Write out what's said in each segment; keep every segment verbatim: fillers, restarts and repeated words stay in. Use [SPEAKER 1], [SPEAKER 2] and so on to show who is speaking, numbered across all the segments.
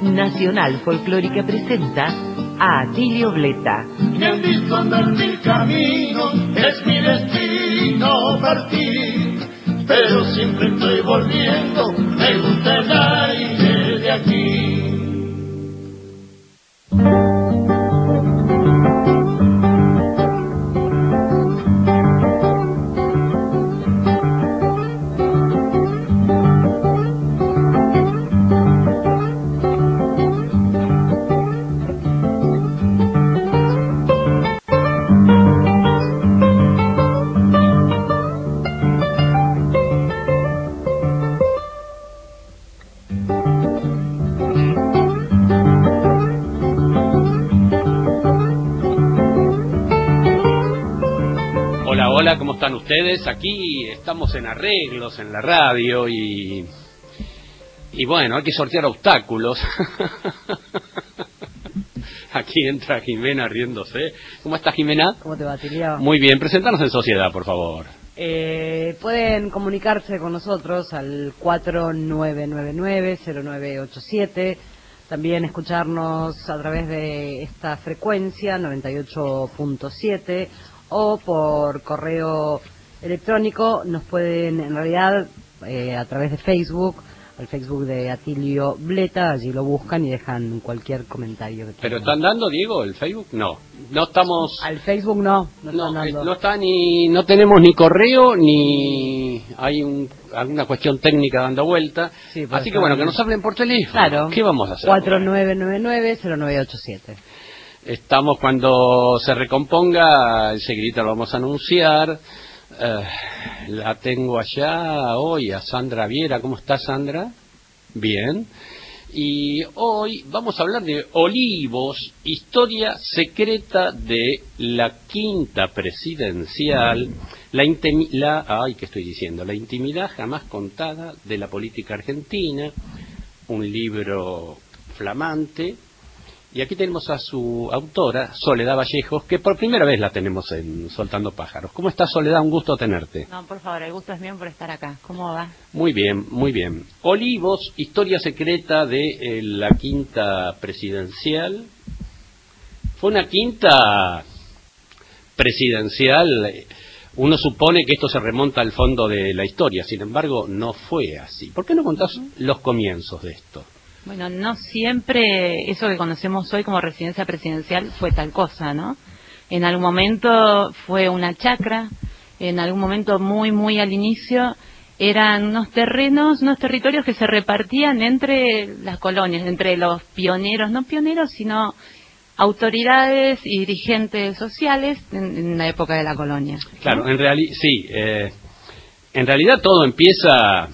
[SPEAKER 1] Nacional Folclórica presenta a Atilio Bleta.
[SPEAKER 2] Y en disconder mil caminos es mi destino partir, pero siempre estoy volviendo, me gusta el aire de aquí.
[SPEAKER 3] Hola, ¿cómo están ustedes? Aquí estamos en arreglos en la radio y y bueno, hay que sortear obstáculos. Aquí entra Jimena riéndose. ¿Cómo estás, Jimena?
[SPEAKER 4] ¿Cómo te va, Atilio?
[SPEAKER 3] Muy bien, preséntanos en sociedad, por favor.
[SPEAKER 4] Eh, pueden comunicarse con nosotros al cuatro nueve nueve nueve cero nueve ocho siete. También escucharnos a través de esta frecuencia noventa y ocho punto siete. O por correo electrónico. Nos pueden, en realidad, eh, a través de Facebook, al Facebook de Atilio Bleta, allí lo buscan y dejan cualquier comentario que
[SPEAKER 3] ¿Pero están dando, Diego, el Facebook? No, no estamos...
[SPEAKER 4] Al Facebook no, no,
[SPEAKER 3] no,
[SPEAKER 4] están dando.
[SPEAKER 3] no está ni, no tenemos ni correo, ni hay un, alguna cuestión técnica dando vuelta. Sí, así que bueno, que nos hablen por teléfono.
[SPEAKER 4] Claro.
[SPEAKER 3] ¿Qué vamos a hacer?
[SPEAKER 4] cuatro nueve nueve nueve cero nueve ocho siete.
[SPEAKER 3] Estamos, cuando se recomponga, enseguida lo vamos a anunciar. Uh, la tengo allá hoy a Sandra Viera. ¿Cómo está, Sandra? Bien. Y hoy vamos a hablar de Olivos, historia secreta de la quinta presidencial, la, intimi la ay, ¿qué estoy diciendo? La intimidad jamás contada de la política argentina, un libro flamante. Y aquí tenemos a su autora, Soledad Vallejos, que por primera vez la tenemos en Soltando Pájaros. ¿Cómo estás, Soledad? Un gusto tenerte.
[SPEAKER 5] No, por favor, el gusto es mío por estar acá. ¿Cómo va?
[SPEAKER 3] Muy bien, muy bien. Olivos, historia secreta de eh, la quinta presidencial. Fue una quinta presidencial. Uno supone que esto se remonta al fondo de la historia, sin embargo, no fue así. ¿Por qué no contás los comienzos de esto?
[SPEAKER 5] Bueno, no siempre eso que conocemos hoy como residencia presidencial fue tal cosa, ¿no? En algún momento fue una chacra, en algún momento muy, muy al inicio eran unos terrenos, unos territorios que se repartían entre las colonias, entre los pioneros, no pioneros, sino autoridades y dirigentes sociales en, en la época de la colonia, ¿no?
[SPEAKER 3] Claro, en realidad, sí, eh, en realidad todo empieza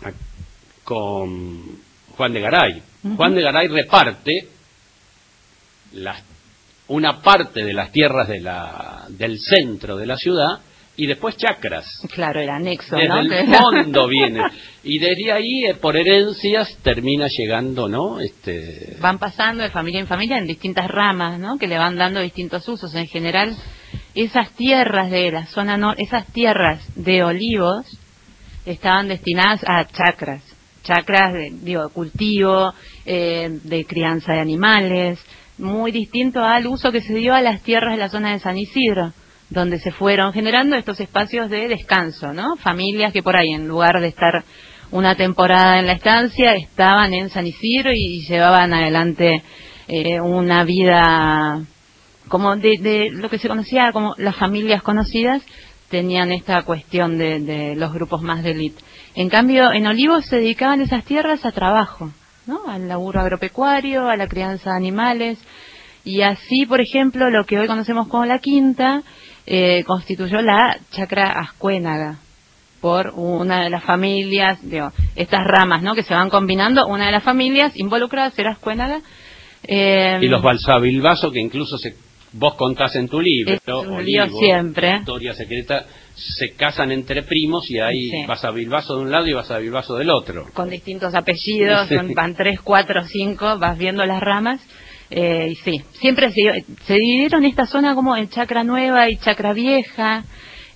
[SPEAKER 3] con Juan de Garay. Uh-huh. Juan de Garay reparte las, una parte de las tierras de la, del centro de la ciudad y después chacras.
[SPEAKER 5] Claro, el anexo,
[SPEAKER 3] desde
[SPEAKER 5] ¿no?
[SPEAKER 3] el fondo viene. Y desde ahí, eh, por herencias, termina llegando, ¿no? Este...
[SPEAKER 5] Van pasando de familia en familia en distintas ramas, ¿no? Que le van dando distintos usos. En general, esas tierras de la zona norte, esas tierras de olivos, estaban destinadas a chacras. Chacras, de, digo, de cultivo, eh, de crianza de animales, muy distinto al uso que se dio a las tierras de la zona de San Isidro, donde se fueron generando estos espacios de descanso, ¿no? Familias que por ahí, en lugar de estar una temporada en la estancia, estaban en San Isidro y llevaban adelante eh, una vida como de, de lo que se conocía como las familias conocidas, tenían esta cuestión de, de los grupos más de élite. En cambio, en Olivos se dedicaban esas tierras a trabajo, ¿no? Al laburo agropecuario, a la crianza de animales, y así, por ejemplo, lo que hoy conocemos como la quinta, eh, constituyó la chacra Ascuénaga, por una de las familias, digo, estas ramas, ¿no? Que se van combinando, una de las familias involucradas era Ascuénaga. Eh,
[SPEAKER 3] y los Balsavilbaso, que incluso se... Vos contás en tu libro,
[SPEAKER 5] es un
[SPEAKER 3] Olivos,
[SPEAKER 5] lío siempre.
[SPEAKER 3] Historia secreta, se casan entre primos y ahí
[SPEAKER 5] Sí.
[SPEAKER 3] vas a Bilbaso de un lado y vas a Bilbaso del otro.
[SPEAKER 5] Con distintos apellidos,
[SPEAKER 3] Sí.
[SPEAKER 5] son, van tres, cuatro, cinco, vas viendo las ramas. Eh, y sí, siempre se, se dividieron esta zona como en chacra nueva y chacra vieja.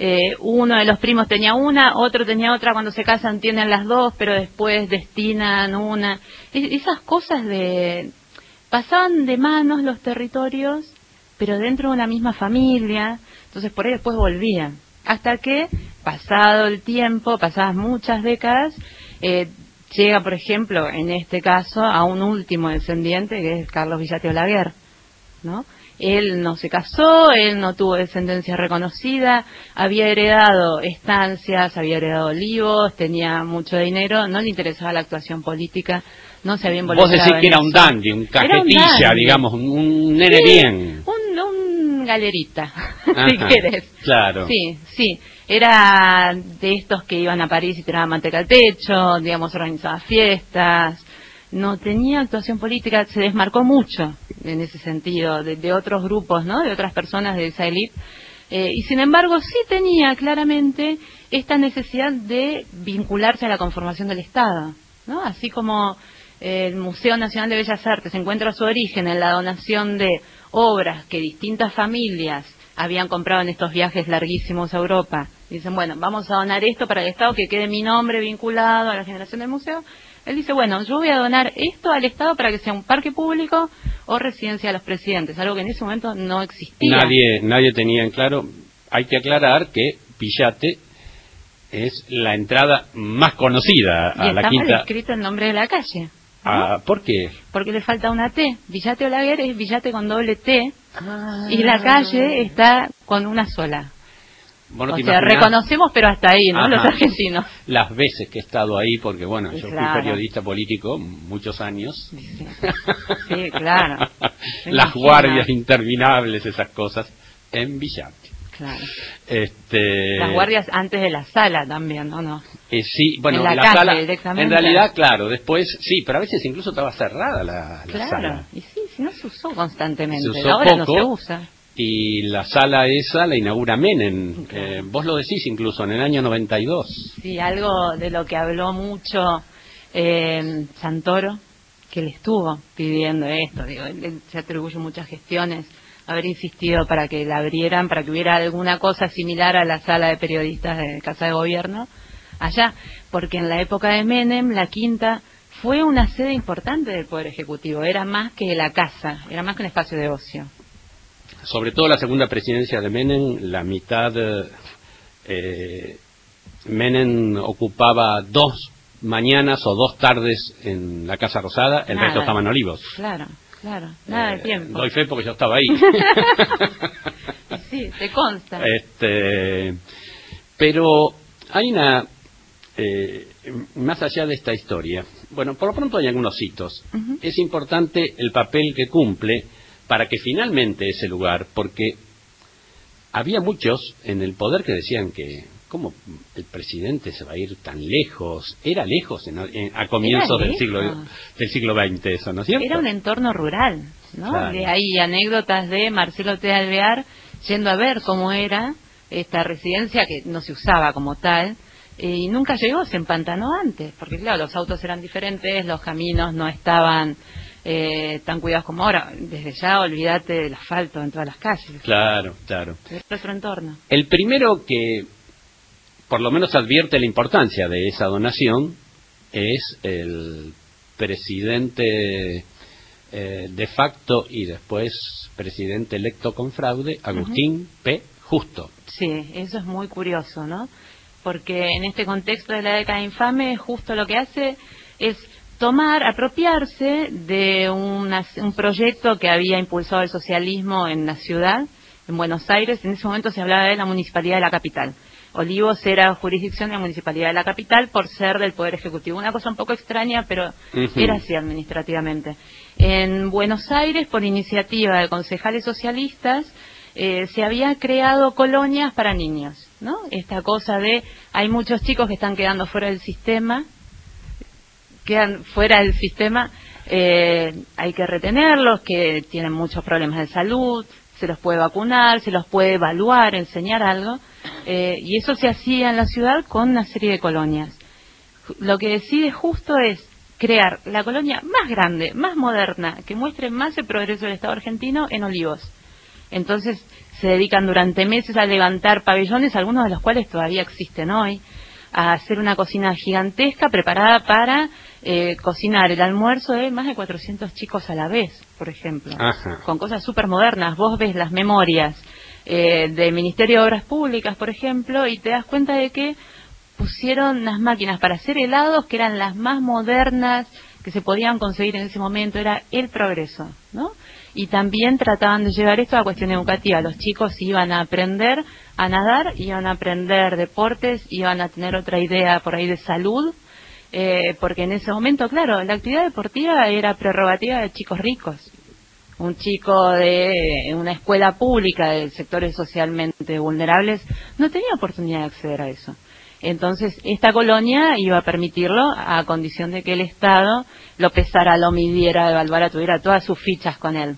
[SPEAKER 5] eh, uno de los primos tenía una, otro tenía otra, cuando se casan tienen las dos, pero después destinan una. Es, esas cosas de... pasaban de manos los territorios, pero dentro de una misma familia, entonces por ahí después volvían. Hasta que, pasado el tiempo, pasadas muchas décadas, eh, llega, por ejemplo, en este caso, a un último descendiente, que es Carlos Villate Olaguer, ¿no? Él no se casó, él no tuvo descendencia reconocida, había heredado estancias, había heredado olivos, tenía mucho dinero, no le interesaba la actuación política, no se había involucrado.
[SPEAKER 3] Vos decís que era
[SPEAKER 5] eso.
[SPEAKER 3] un dandy, un cajetilla,
[SPEAKER 5] un dandy.
[SPEAKER 3] digamos, un, un nene
[SPEAKER 5] Sí,
[SPEAKER 3] bien.
[SPEAKER 5] Un, un galerita,
[SPEAKER 3] Ajá,
[SPEAKER 5] si querés.
[SPEAKER 3] Claro.
[SPEAKER 5] Sí, sí. Era de estos que iban a París y tiraban manteca al techo, digamos, organizaba fiestas. No tenía actuación política, se desmarcó mucho en ese sentido de, de otros grupos, ¿no? De otras personas de esa élite. Eh, y sin embargo sí tenía claramente esta necesidad de vincularse a la conformación del Estado, ¿no? Así como eh, el Museo Nacional de Bellas Artes encuentra su origen en la donación de obras que distintas familias habían comprado en estos viajes larguísimos a Europa. Dicen, bueno, vamos a donar esto para el Estado, que quede mi nombre vinculado a la generación del museo. Él dice, bueno, yo voy a donar esto al Estado para que sea un parque público o residencia de los presidentes, algo que en ese momento no existía.
[SPEAKER 3] Nadie, nadie tenía en claro. Hay que aclarar que Villate es la entrada más conocida a
[SPEAKER 5] y
[SPEAKER 3] la
[SPEAKER 5] está
[SPEAKER 3] quinta.
[SPEAKER 5] mal escrito el nombre de la calle. ¿No?
[SPEAKER 3] Ah, ¿por qué?
[SPEAKER 5] Porque le falta una T. Villate Olaguer es Villate con doble T ah. y la calle está con una sola.
[SPEAKER 3] Bueno,
[SPEAKER 5] o
[SPEAKER 3] te
[SPEAKER 5] sea,
[SPEAKER 3] imaginás...
[SPEAKER 5] reconocemos, pero hasta ahí, ¿no?
[SPEAKER 3] Ajá.
[SPEAKER 5] Los argentinos.
[SPEAKER 3] Las veces que he estado ahí, porque bueno, yo
[SPEAKER 5] claro.
[SPEAKER 3] fui periodista político muchos años.
[SPEAKER 5] Sí, sí claro.
[SPEAKER 3] Las guardias interminables, esas cosas, en Villate.
[SPEAKER 5] Claro.
[SPEAKER 3] Este...
[SPEAKER 5] Las guardias antes de la sala también, ¿no? no.
[SPEAKER 3] Eh, sí, bueno,
[SPEAKER 5] en la,
[SPEAKER 3] la
[SPEAKER 5] calle,
[SPEAKER 3] sala,
[SPEAKER 5] directamente.
[SPEAKER 3] en realidad, claro, después, sí, pero a veces incluso estaba cerrada la, la
[SPEAKER 5] claro.
[SPEAKER 3] sala.
[SPEAKER 5] Claro, y sí, si no se usó constantemente,
[SPEAKER 3] Se usó
[SPEAKER 5] ahora
[SPEAKER 3] poco,
[SPEAKER 5] no se usa.
[SPEAKER 3] Y la sala esa la inaugura Menem,
[SPEAKER 5] claro.
[SPEAKER 3] eh, vos lo decís incluso, en el año noventa y dos.
[SPEAKER 5] Sí, algo de lo que habló mucho eh, Santoro, que le estuvo pidiendo esto, digo, él, él se atribuye muchas gestiones, haber insistido para que la abrieran, para que hubiera alguna cosa similar a la sala de periodistas de Casa de Gobierno allá, porque en la época de Menem la Quinta fue una sede importante del Poder Ejecutivo, era más que la casa, era más que un espacio de ocio.
[SPEAKER 3] Sobre todo la segunda presidencia de Menem, la mitad, eh, Menem ocupaba dos mañanas o dos tardes en la Casa Rosada, el
[SPEAKER 5] nada.
[SPEAKER 3] resto estaba en Olivos.
[SPEAKER 5] Claro, claro, nada
[SPEAKER 3] eh,
[SPEAKER 5] de tiempo.
[SPEAKER 3] Doy fe porque yo estaba ahí.
[SPEAKER 5] Sí, te consta.
[SPEAKER 3] Este, pero hay una, eh, más allá de esta historia, bueno, por lo pronto hay algunos hitos. Uh-huh. Es importante el papel que cumple para que finalmente ese lugar, porque había muchos en el poder que decían que ¿cómo el presidente se va a ir tan lejos? Era lejos en, en, a comienzos del siglo del siglo veinte, eso, ¿no es cierto?
[SPEAKER 5] Era un entorno rural, ¿no?
[SPEAKER 3] Claro.
[SPEAKER 5] De ahí anécdotas de Marcelo T. Alvear yendo a ver cómo era esta residencia que no se usaba como tal, eh, y nunca llegó, se empantanó antes, porque claro, los autos eran diferentes, los caminos no estaban eh, tan cuidados como ahora. Desde ya olvídate del asfalto en todas las calles.
[SPEAKER 3] Claro, claro.
[SPEAKER 5] Es otro entorno.
[SPEAKER 3] El primero que por lo menos advierte la importancia de esa donación es el presidente eh, de facto y después presidente electo con fraude, Agustín uh-huh. P. Justo.
[SPEAKER 5] Sí, eso es muy curioso, ¿no? Porque en este contexto de la década infame, Justo lo que hace es tomar, apropiarse de una, un proyecto que había impulsado el socialismo en la ciudad, en Buenos Aires. En ese momento se hablaba de la municipalidad de la capital. Olivos era jurisdicción de la municipalidad de la capital por ser del Poder Ejecutivo. Una cosa un poco extraña, pero uh-huh. era así administrativamente. En Buenos Aires, por iniciativa de concejales socialistas, eh, se había creado colonias para niños, ¿no? Esta cosa de, hay muchos chicos que están quedando fuera del sistema, quedan fuera del sistema, eh, hay que retenerlos, que tienen muchos problemas de salud, se los puede vacunar, se los puede evaluar, enseñar algo, eh, y eso se hacía en la ciudad con una serie de colonias. Lo que decide Justo es crear la colonia más grande, más moderna, que muestre más el progreso del Estado argentino en Olivos. Entonces se dedican durante meses a levantar pabellones, algunos de los cuales todavía existen hoy, a hacer una cocina gigantesca preparada para eh, cocinar el almuerzo de más de cuatrocientos chicos a la vez, por ejemplo. Ajá. Con cosas súper modernas. Vos ves las memorias eh, del Ministerio de Obras Públicas, por ejemplo, y te das cuenta de que pusieron las máquinas para hacer helados que eran las más modernas que se podían conseguir en ese momento. Era el progreso, ¿no? Y también trataban de llevar esto a la cuestión educativa. Los chicos iban a aprender a nadar, iban a aprender deportes, iban a tener otra idea por ahí de salud, eh, porque en ese momento, claro, la actividad deportiva era prerrogativa de chicos ricos. Un chico de una escuela pública de sectores socialmente vulnerables no tenía oportunidad de acceder a eso. Entonces, esta colonia iba a permitirlo a condición de que el Estado lo pesara, lo midiera, evaluara, tuviera todas sus fichas con él.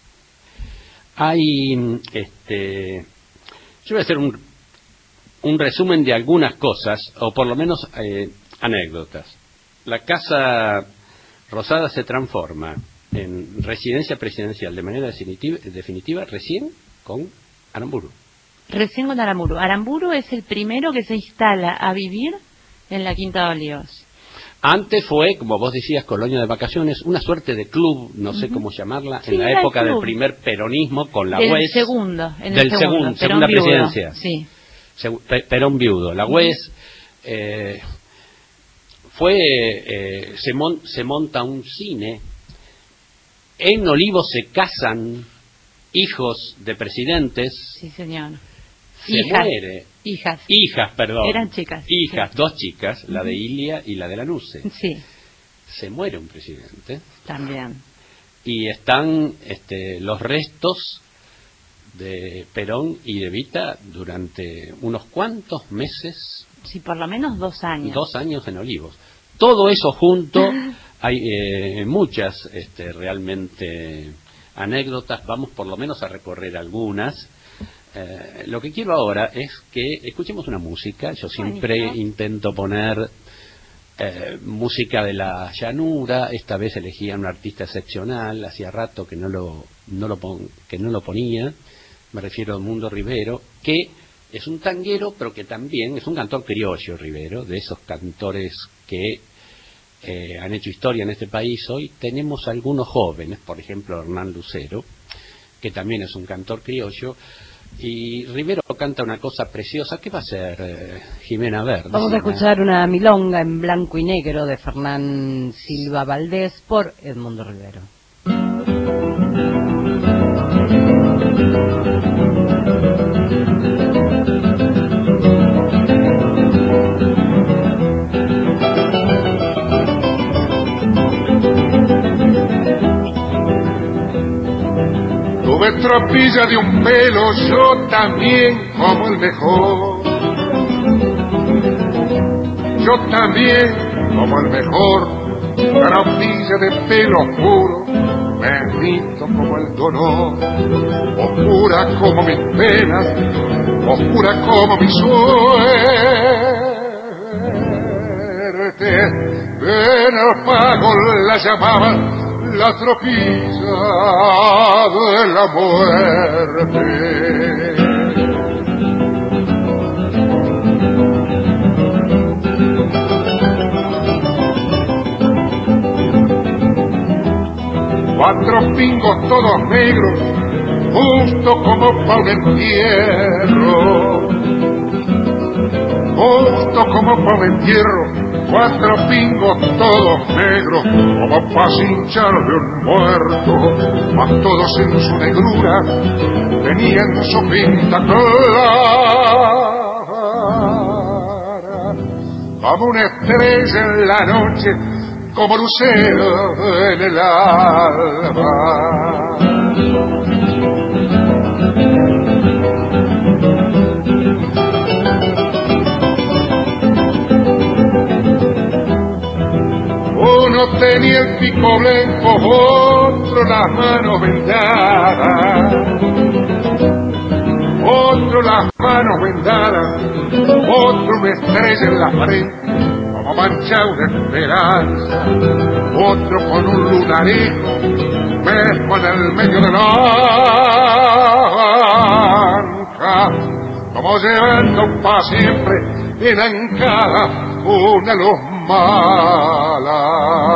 [SPEAKER 3] Hay, este, yo voy a hacer un, un resumen de algunas cosas, o por lo menos eh, anécdotas. La Casa Rosada se transforma en residencia presidencial de manera definitiva, definitiva recién con Aramburu.
[SPEAKER 5] Recién con Aramburu. Aramburu es el primero que se instala a vivir en la Quinta de Olivos.
[SPEAKER 3] Antes fue, como vos decías, colonia de vacaciones, una suerte de club, no sé uh-huh. cómo llamarla, sí, en la época del primer peronismo con la U E S.
[SPEAKER 5] Segundo, en
[SPEAKER 3] del
[SPEAKER 5] el segundo,
[SPEAKER 3] segundo, segunda
[SPEAKER 5] viudo,
[SPEAKER 3] presidencia.
[SPEAKER 5] Sí.
[SPEAKER 3] Seg- Perón viudo. La U E S eh, fue, eh, se, mon- se monta un cine. En Olivos se casan hijos de presidentes.
[SPEAKER 5] Sí, señor.
[SPEAKER 3] Se
[SPEAKER 5] hijas,
[SPEAKER 3] muere.
[SPEAKER 5] Hijas.
[SPEAKER 3] Hijas, perdón.
[SPEAKER 5] Eran chicas.
[SPEAKER 3] Hijas,
[SPEAKER 5] sí.
[SPEAKER 3] dos chicas, la de Ilia y la de Lanuse.
[SPEAKER 5] Sí.
[SPEAKER 3] Se muere un presidente.
[SPEAKER 5] También.
[SPEAKER 3] Y están este, los restos de Perón y de Evita durante unos cuantos meses.
[SPEAKER 5] Sí, por lo menos dos años.
[SPEAKER 3] Dos años en Olivos. Todo eso junto, hay eh, muchas este, realmente anécdotas, vamos por lo menos a recorrer algunas. Eh, lo que quiero ahora es que escuchemos una música. Yo siempre Buenísimo. intento poner eh, música de la llanura. Esta vez elegí a un artista excepcional, hacía rato que no lo no lo pon, que no lo ponía. Me refiero a Mundo Rivero, que es un tanguero, pero que también es un cantor criollo, Rivero, de esos cantores que eh, han hecho historia en este país. Hoy tenemos algunos jóvenes, por ejemplo Hernán Lucero, que también es un cantor criollo. Y Rivero canta una cosa preciosa. ¿Qué va a hacer, eh, Jimena? A ver,
[SPEAKER 4] vamos a escuchar una milonga en blanco y negro de Fernán Silva Valdés por Edmundo Rivero.
[SPEAKER 2] Tuve tropilla de un pelo, yo también como el mejor. Yo también como el mejor. Tropilla de pelo oscuro, bendito como el dolor. Oscura como mis penas, oscura como mi suerte. En el pago la llamaban la tropilla de la muerte. Cuatro pingos todos negros, justo como para un entierro, justo como para un entierro. Cuatro pingos todos negros, como para cincharle un muerto, mas todos en su negrura tenían su pinta clara, como una estrella en la noche, como lucero en el alba. Uno tenía el pico blanco, otro las manos vendadas, otro las manos vendadas, otro una estrella en la frente, como manchado de esperanza, otro con un lunarejo espejo en el medio de la anca, como llevando para siempre en ancada una luz mala.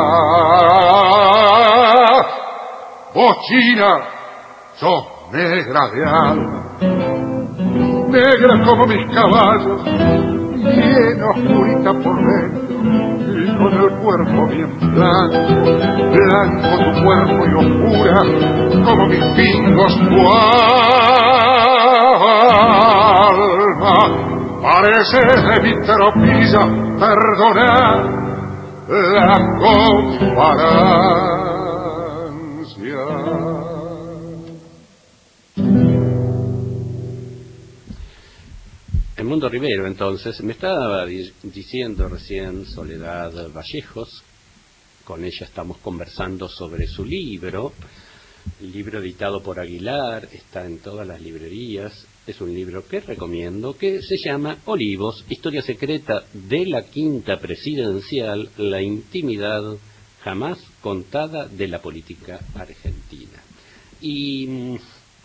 [SPEAKER 2] Vos, China, sos negra de alma, negra como mis caballos, bien oscurita por dentro y con el cuerpo bien blanco, blanco tu cuerpo y oscura como mis pingos tu alma. Pareces de mi tropilla, perdona la comparancia.
[SPEAKER 3] El Mundo Rivero, entonces, me estaba di- diciendo recién Soledad Vallejos, con ella estamos conversando sobre su libro, el libro editado por Aguilar, está en todas las librerías, es un libro que recomiendo, que se llama Olivos, historia secreta de la Quinta Presidencial, la intimidad jamás contada de la política argentina. Y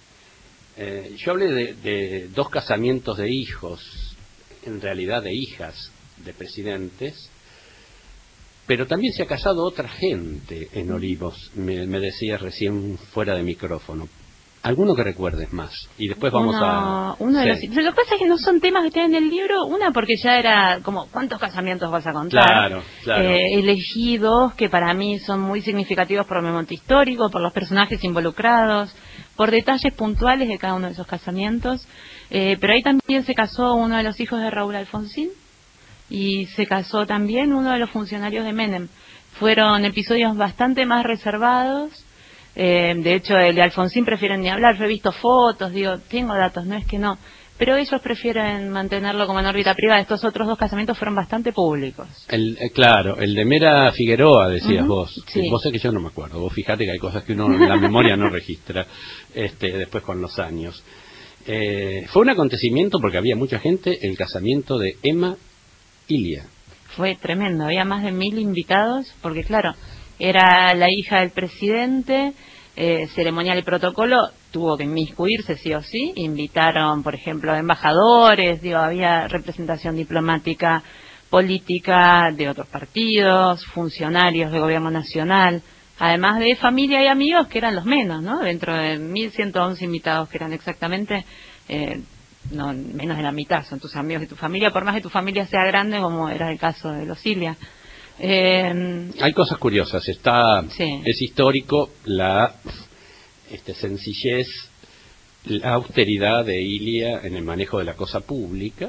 [SPEAKER 3] Eh, yo hablé de, de dos casamientos de hijos, en realidad de hijas de presidentes, pero también se ha casado otra gente en Olivos, me, me decías recién fuera de micrófono. Alguno que recuerdes más, y después vamos
[SPEAKER 5] uno,
[SPEAKER 3] a...
[SPEAKER 5] uno de
[SPEAKER 3] sí.
[SPEAKER 5] los, lo que pasa es que no son temas que tienen en el libro, una porque ya era como, ¿cuántos casamientos vas a contar?
[SPEAKER 3] Claro, claro.
[SPEAKER 5] Eh, elegí dos que para mí son muy significativos por el momento histórico, por los personajes involucrados, por detalles puntuales de cada uno de esos casamientos, eh, pero ahí también se casó uno de los hijos de Raúl Alfonsín y se casó también uno de los funcionarios de Menem. Fueron episodios bastante más reservados, eh, de hecho el de Alfonsín prefieren ni hablar, yo he visto fotos, digo, tengo datos, no es que no, pero ellos prefieren mantenerlo como en órbita privada. Estos otros dos casamientos fueron bastante públicos.
[SPEAKER 3] El, eh, claro, el de Mera Figueroa, decías
[SPEAKER 5] Uh-huh,
[SPEAKER 3] vos.
[SPEAKER 5] sí.
[SPEAKER 3] Vos sé que yo no me acuerdo. Vos fíjate que hay cosas que uno en la memoria no registra este, después con los años. Eh, fue un acontecimiento porque había mucha gente, el casamiento de Emma Ilia.
[SPEAKER 5] Fue tremendo, había más de mil invitados, porque claro, era la hija del presidente, eh, ceremonial y protocolo, tuvo que inmiscuirse sí o sí, invitaron, por ejemplo, embajadores, digo, había representación diplomática, política de otros partidos, funcionarios de gobierno nacional, además de familia y amigos que eran los menos, ¿no? Dentro de mil ciento once invitados que eran exactamente, eh, no menos de la mitad son tus amigos y tu familia, por más que tu familia sea grande, como era el caso de los Ilia. Eh,
[SPEAKER 3] Hay cosas curiosas. Está,
[SPEAKER 5] sí.
[SPEAKER 3] Es histórico la este, sencillez, la austeridad de Ilia en el manejo de la cosa pública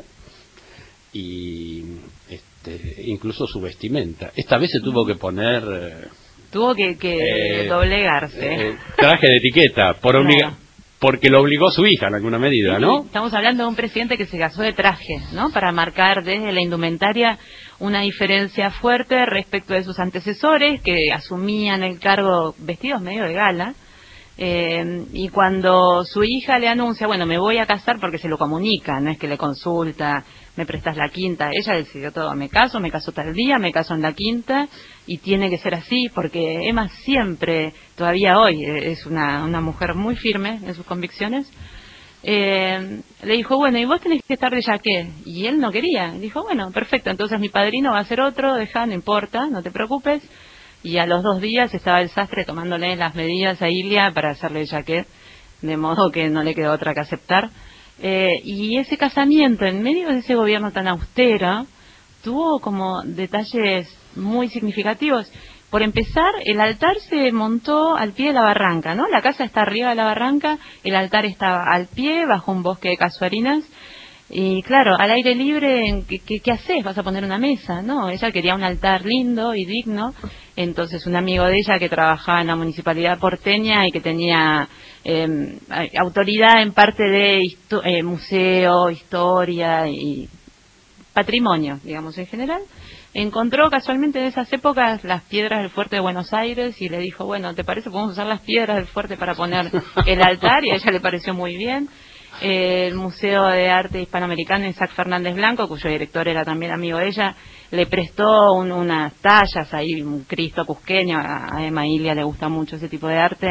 [SPEAKER 3] y este, incluso su vestimenta. Esta vez se tuvo que poner eh,
[SPEAKER 5] tuvo que, que
[SPEAKER 3] eh,
[SPEAKER 5] doblegarse.
[SPEAKER 3] eh, traje de etiqueta por obliga
[SPEAKER 5] Claro.
[SPEAKER 3] porque lo obligó su hija en alguna medida, ¿no?
[SPEAKER 5] Sí, estamos hablando de un presidente que se casó de traje, ¿no? Para marcar desde la indumentaria una diferencia fuerte respecto de sus antecesores que asumían el cargo vestidos medio de gala. Eh, y cuando su hija le anuncia, bueno, me voy a casar, porque se lo comunica, no es que le consulta, me prestas la quinta, ella decidió todo, me caso, me caso tal día, me caso en la quinta, y tiene que ser así, porque Emma siempre, todavía hoy, es una, una mujer muy firme en sus convicciones. Eh, le dijo, bueno, y vos tenés que estar de jaqué, y él no quería, dijo, bueno, perfecto, entonces mi padrino va a ser otro, deja, no importa, no te preocupes. Y a los dos días estaba el sastre tomándole las medidas a Ilia para hacerle el jaquet, de modo que no le quedó otra que aceptar. Eh, y ese casamiento, en medio de ese gobierno tan austero, tuvo como detalles muy significativos. Por empezar, el altar se montó al pie de la barranca, ¿no? La casa está arriba de la barranca, el altar estaba al pie, bajo un bosque de casuarinas. Y claro, al aire libre, ¿qué, qué, qué haces? ¿Vas a poner una mesa? No, ella quería un altar lindo y digno. Entonces un amigo de ella que trabajaba en la municipalidad porteña y que tenía eh, autoridad en parte de histo- eh, museo, historia y patrimonio, digamos, en general, encontró casualmente en esas épocas las piedras del fuerte de Buenos Aires y le dijo, bueno, ¿te parece? Podemos usar las piedras del fuerte para poner el altar, y a ella le pareció muy bien. Eh, el Museo de Arte Hispanoamericano Isaac Fernández Blanco, cuyo director era también amigo de ella, le prestó un, unas tallas ahí, un Cristo cusqueño, a, a Emma Ilia le gusta mucho ese tipo de arte,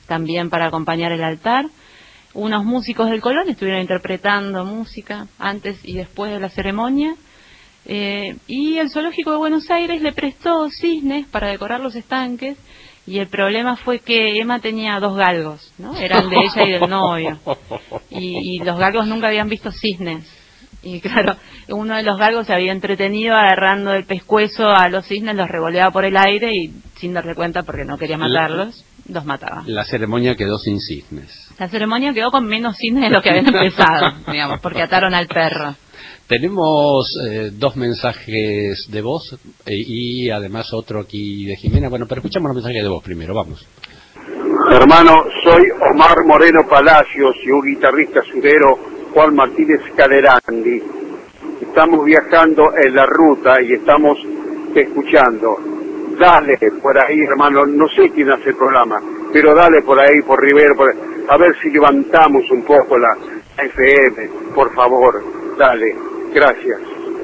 [SPEAKER 5] también para acompañar el altar. Unos músicos del Colón estuvieron interpretando música antes y después de la ceremonia. Eh, y el Zoológico de Buenos Aires le prestó cisnes para decorar los estanques, y el problema fue que Emma tenía dos galgos, ¿no? Eran de ella y del novio, y, y los galgos nunca habían visto cisnes, y claro, uno de los galgos se había entretenido agarrando el pescuezo a los cisnes, los revoleaba por el aire y sin darse cuenta, porque no quería matarlos, los mataba.
[SPEAKER 3] La ceremonia quedó sin cisnes.
[SPEAKER 5] La ceremonia quedó con menos cisnes de lo que habían empezado, digamos, porque ataron al perro.
[SPEAKER 3] Tenemos eh, dos mensajes de voz eh, y además otro aquí de Jimena. Bueno, pero escuchamos los mensajes de voz primero, vamos.
[SPEAKER 6] Hermano, soy Omar Moreno Palacios y un guitarrista surero, Juan Martínez Calerandi. Estamos viajando en la ruta y estamos escuchando. Dale por ahí, hermano, no sé quién hace el programa, pero dale por ahí, por Rivero, por... a ver si levantamos un poco la F M, por favor, dale, gracias.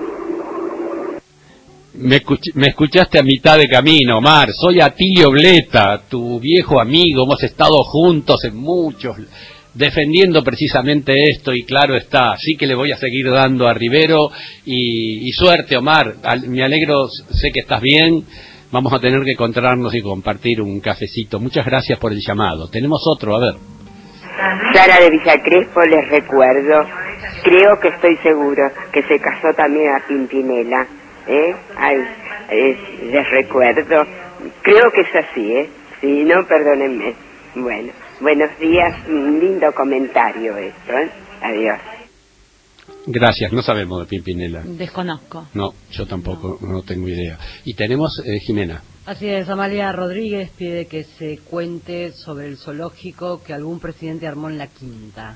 [SPEAKER 3] Me, escuch me escuchaste a mitad de camino, Omar. Soy Atilio Bleta, tu viejo amigo. Hemos estado juntos en muchos, defendiendo precisamente esto, y claro está, sí que le voy a seguir dando a Rivero, y, y suerte, Omar. Al, me alegro, sé que estás bien. Vamos a tener que encontrarnos y compartir un cafecito. Muchas gracias por el llamado. Tenemos otro, a ver.
[SPEAKER 7] Sara de Villa Crespo, les recuerdo, creo que estoy seguro que se casó también a Pimpinela, ¿eh? Ay, eh, les recuerdo, creo que es así, ¿eh? Si no, perdónenme. Bueno, buenos días, un lindo comentario esto, ¿eh? Adiós.
[SPEAKER 3] Gracias, no sabemos de Pimpinela.
[SPEAKER 5] Desconozco.
[SPEAKER 3] No, yo tampoco, no, no tengo idea. Y tenemos eh, Jimena.
[SPEAKER 4] Así es, Amalia Rodríguez pide que se cuente sobre el zoológico que algún presidente armó en la Quinta.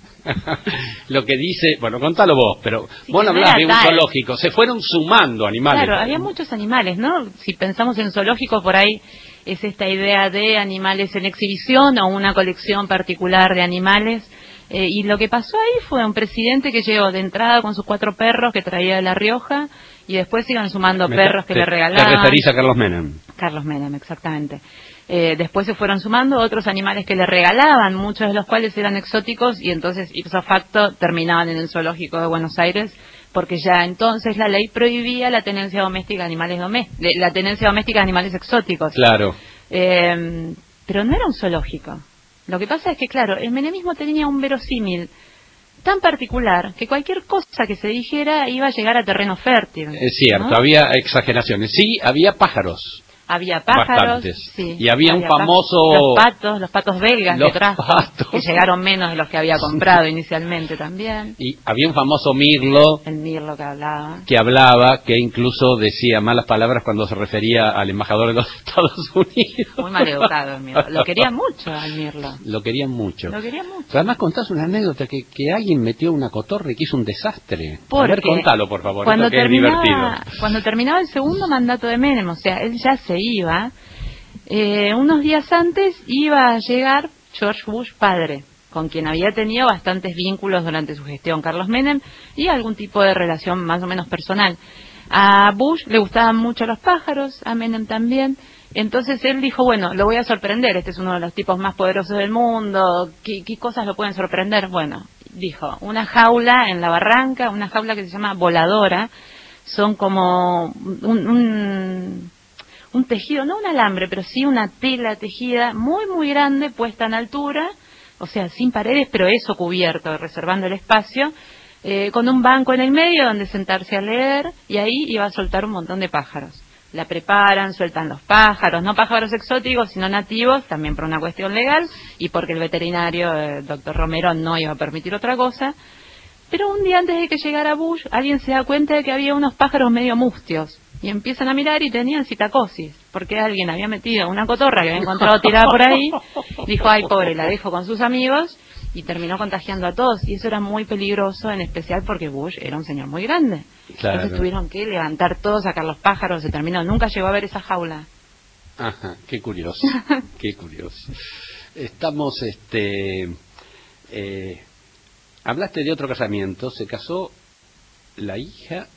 [SPEAKER 3] Lo que dice, bueno, contalo vos, pero
[SPEAKER 5] sí,
[SPEAKER 3] vos no hablás de un
[SPEAKER 5] tal.
[SPEAKER 3] zoológico, se fueron sumando animales.
[SPEAKER 5] Claro, había muchos animales, ¿no? Si pensamos en zoológico, por ahí es esta idea de animales en exhibición o una colección particular de animales. Eh, y lo que pasó ahí fue un presidente que llegó de entrada con sus cuatro perros que traía de La Rioja, y después iban sumando
[SPEAKER 3] Me
[SPEAKER 5] perros que
[SPEAKER 3] te,
[SPEAKER 5] le regalaban.
[SPEAKER 3] Te referís a Carlos Menem.
[SPEAKER 5] Carlos Menem, exactamente. Eh, después se fueron sumando otros animales que le regalaban, muchos de los cuales eran exóticos, y entonces ipso facto terminaban en el Zoológico de Buenos Aires, porque ya entonces la ley prohibía la tenencia doméstica de animales domésticos, la tenencia doméstica de animales exóticos.
[SPEAKER 3] Claro.
[SPEAKER 5] Eh, pero no era un zoológico. Lo que pasa es que, claro, el menemismo tenía un verosímil tan particular que cualquier cosa que se dijera iba a llegar a terreno fértil.
[SPEAKER 3] Es cierto,
[SPEAKER 5] ¿no?
[SPEAKER 3] Había exageraciones. Sí, había pájaros.
[SPEAKER 5] Había pájaros,
[SPEAKER 3] sí. Y había, había un famoso...
[SPEAKER 5] Los patos, los patos belgas
[SPEAKER 3] los
[SPEAKER 5] que trajo,
[SPEAKER 3] patos.
[SPEAKER 5] que llegaron menos de los que había comprado inicialmente también.
[SPEAKER 3] Y había un famoso mirlo...
[SPEAKER 5] El mirlo que hablaba.
[SPEAKER 3] Que hablaba, que incluso decía malas palabras cuando se refería al embajador de los Estados Unidos.
[SPEAKER 5] Muy mal educado el mirlo. Lo querían mucho al mirlo.
[SPEAKER 3] Lo querían mucho.
[SPEAKER 5] Lo querían mucho.
[SPEAKER 3] Pero además contás una anécdota, que, que alguien metió una cotorra y que hizo un desastre.
[SPEAKER 5] Porque
[SPEAKER 3] a ver, contalo, por favor,
[SPEAKER 5] cuando
[SPEAKER 3] esto que
[SPEAKER 5] terminaba,
[SPEAKER 3] es divertido.
[SPEAKER 5] Cuando terminaba el segundo mandato de Menem, o sea, él ya se iba... Eh, unos días antes iba a llegar George Bush padre, con quien había tenido bastantes vínculos durante su gestión Carlos Menem, y algún tipo de relación más o menos personal. A Bush le gustaban mucho los pájaros, a Menem también. Entonces él dijo, bueno, lo voy a sorprender, este es uno de los tipos más poderosos del mundo, ¿qué, qué cosas lo pueden sorprender? Bueno, dijo, una jaula en la barranca, una jaula que se llama voladora, son como un... un un tejido, no un alambre, pero sí una tela tejida muy, muy grande, puesta en altura, o sea, sin paredes, pero eso cubierto, reservando el espacio, eh, con un banco en el medio donde sentarse a leer, y ahí iba a soltar un montón de pájaros. La preparan, sueltan los pájaros, no pájaros exóticos, sino nativos, también por una cuestión legal, y porque el veterinario, el doctor Romero, no iba a permitir otra cosa. Pero un día antes de que llegara Bush, alguien se da cuenta de que había unos pájaros medio mustios. Y empiezan a mirar y tenían citacosis, porque alguien había metido una cotorra que había encontrado tirada por ahí, dijo, ay pobre, la dejo con sus amigos, y terminó contagiando a todos. Y eso era muy peligroso, en especial porque Bush era un señor muy grande. Claro. Entonces tuvieron que levantar todos, sacar los pájaros, se terminó. Nunca llegó a ver esa jaula.
[SPEAKER 3] Ajá, qué curioso, qué curioso. Estamos, este... Eh, hablaste de otro casamiento, se casó la hija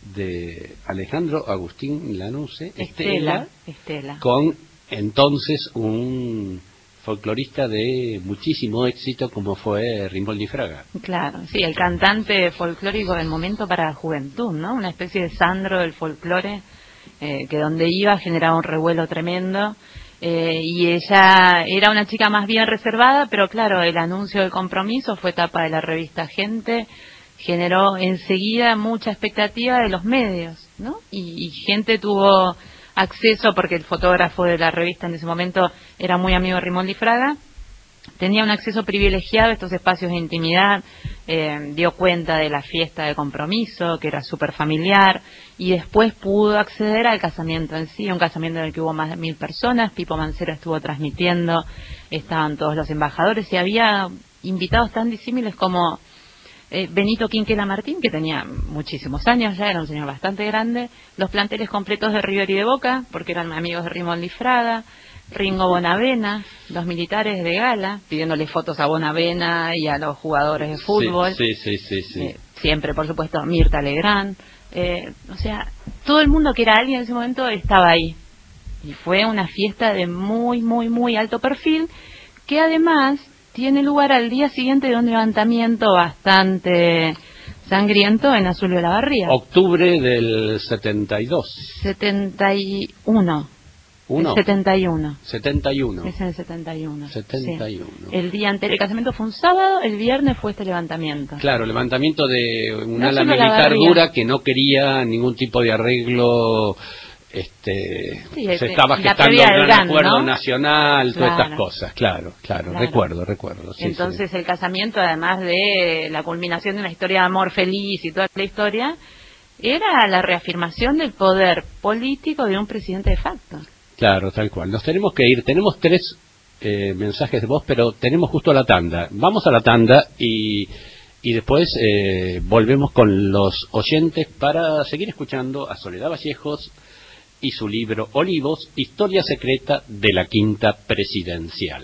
[SPEAKER 3] de Alejandro Agustín Lanuse,
[SPEAKER 5] Estela,
[SPEAKER 3] Estela,
[SPEAKER 5] Estela,
[SPEAKER 3] con entonces un folclorista de muchísimo éxito como fue Rimoldi Fraga.
[SPEAKER 5] Claro, sí, el cantante folclórico del momento para la juventud, ¿no? Una especie de Sandro del folclore, eh, que donde iba generaba un revuelo tremendo. Eh, y ella era una chica más bien reservada, pero claro, el anuncio del compromiso fue tapa de la revista Gente, generó enseguida mucha expectativa de los medios, ¿no? Y, y Gente tuvo acceso, porque el fotógrafo de la revista en ese momento era muy amigo de Rimoldi Fraga, tenía un acceso privilegiado a estos espacios de intimidad, eh, dio cuenta de la fiesta de compromiso, que era súper familiar, y después pudo acceder al casamiento en sí, un casamiento en el que hubo más de mil personas. Pipo Mancera estuvo transmitiendo, estaban todos los embajadores, y había invitados tan disímiles como eh, Benito Quinquela Martín, que tenía muchísimos años ya, era un señor bastante grande, los planteles completos de River y de Boca, porque eran amigos de Rimoldi Fraga, Ringo Bonavena, los militares de gala, pidiéndole fotos a Bonavena y a los jugadores de fútbol.
[SPEAKER 3] Sí, sí, sí, sí, sí.
[SPEAKER 5] Eh, siempre, por supuesto, Mirta Legrand. Eh, o sea, todo el mundo que era alguien en ese momento estaba ahí. Y fue una fiesta de muy, muy, muy alto perfil, que además tiene lugar al día siguiente de un levantamiento bastante sangriento en Azul de la Barría.
[SPEAKER 3] Octubre del setenta y dos.
[SPEAKER 5] setenta y uno.
[SPEAKER 3] ¿Uno?
[SPEAKER 5] El setenta y uno.
[SPEAKER 3] setenta y uno.
[SPEAKER 5] Es el setenta y uno.
[SPEAKER 3] setenta y uno.
[SPEAKER 5] Sí. El día anterior, el casamiento fue un sábado, el viernes fue este levantamiento.
[SPEAKER 3] Claro, levantamiento de un
[SPEAKER 5] No
[SPEAKER 3] ala
[SPEAKER 5] solo la
[SPEAKER 3] militar
[SPEAKER 5] Barría.
[SPEAKER 3] dura que no quería ningún tipo de arreglo. Este,
[SPEAKER 5] Sí,
[SPEAKER 3] se
[SPEAKER 5] este,
[SPEAKER 3] estaba
[SPEAKER 5] la
[SPEAKER 3] gestando
[SPEAKER 5] previa
[SPEAKER 3] un
[SPEAKER 5] del
[SPEAKER 3] gran
[SPEAKER 5] GAN,
[SPEAKER 3] acuerdo
[SPEAKER 5] ¿no?
[SPEAKER 3] nacional, todas
[SPEAKER 5] Claro.
[SPEAKER 3] estas cosas, claro, claro,
[SPEAKER 5] Claro.
[SPEAKER 3] recuerdo, recuerdo. Sí,
[SPEAKER 5] Entonces
[SPEAKER 3] sí.
[SPEAKER 5] el casamiento, además de la culminación de una historia de amor feliz y toda la historia, era la reafirmación del poder político de un presidente de facto.
[SPEAKER 3] Claro, tal cual. Nos tenemos que ir. Tenemos tres eh, mensajes de voz, pero tenemos justo la tanda. Vamos a la tanda y, y después eh, volvemos con los oyentes para seguir escuchando a Soledad Vallejos y su libro Olivos, Historia Secreta de la Quinta Presidencial.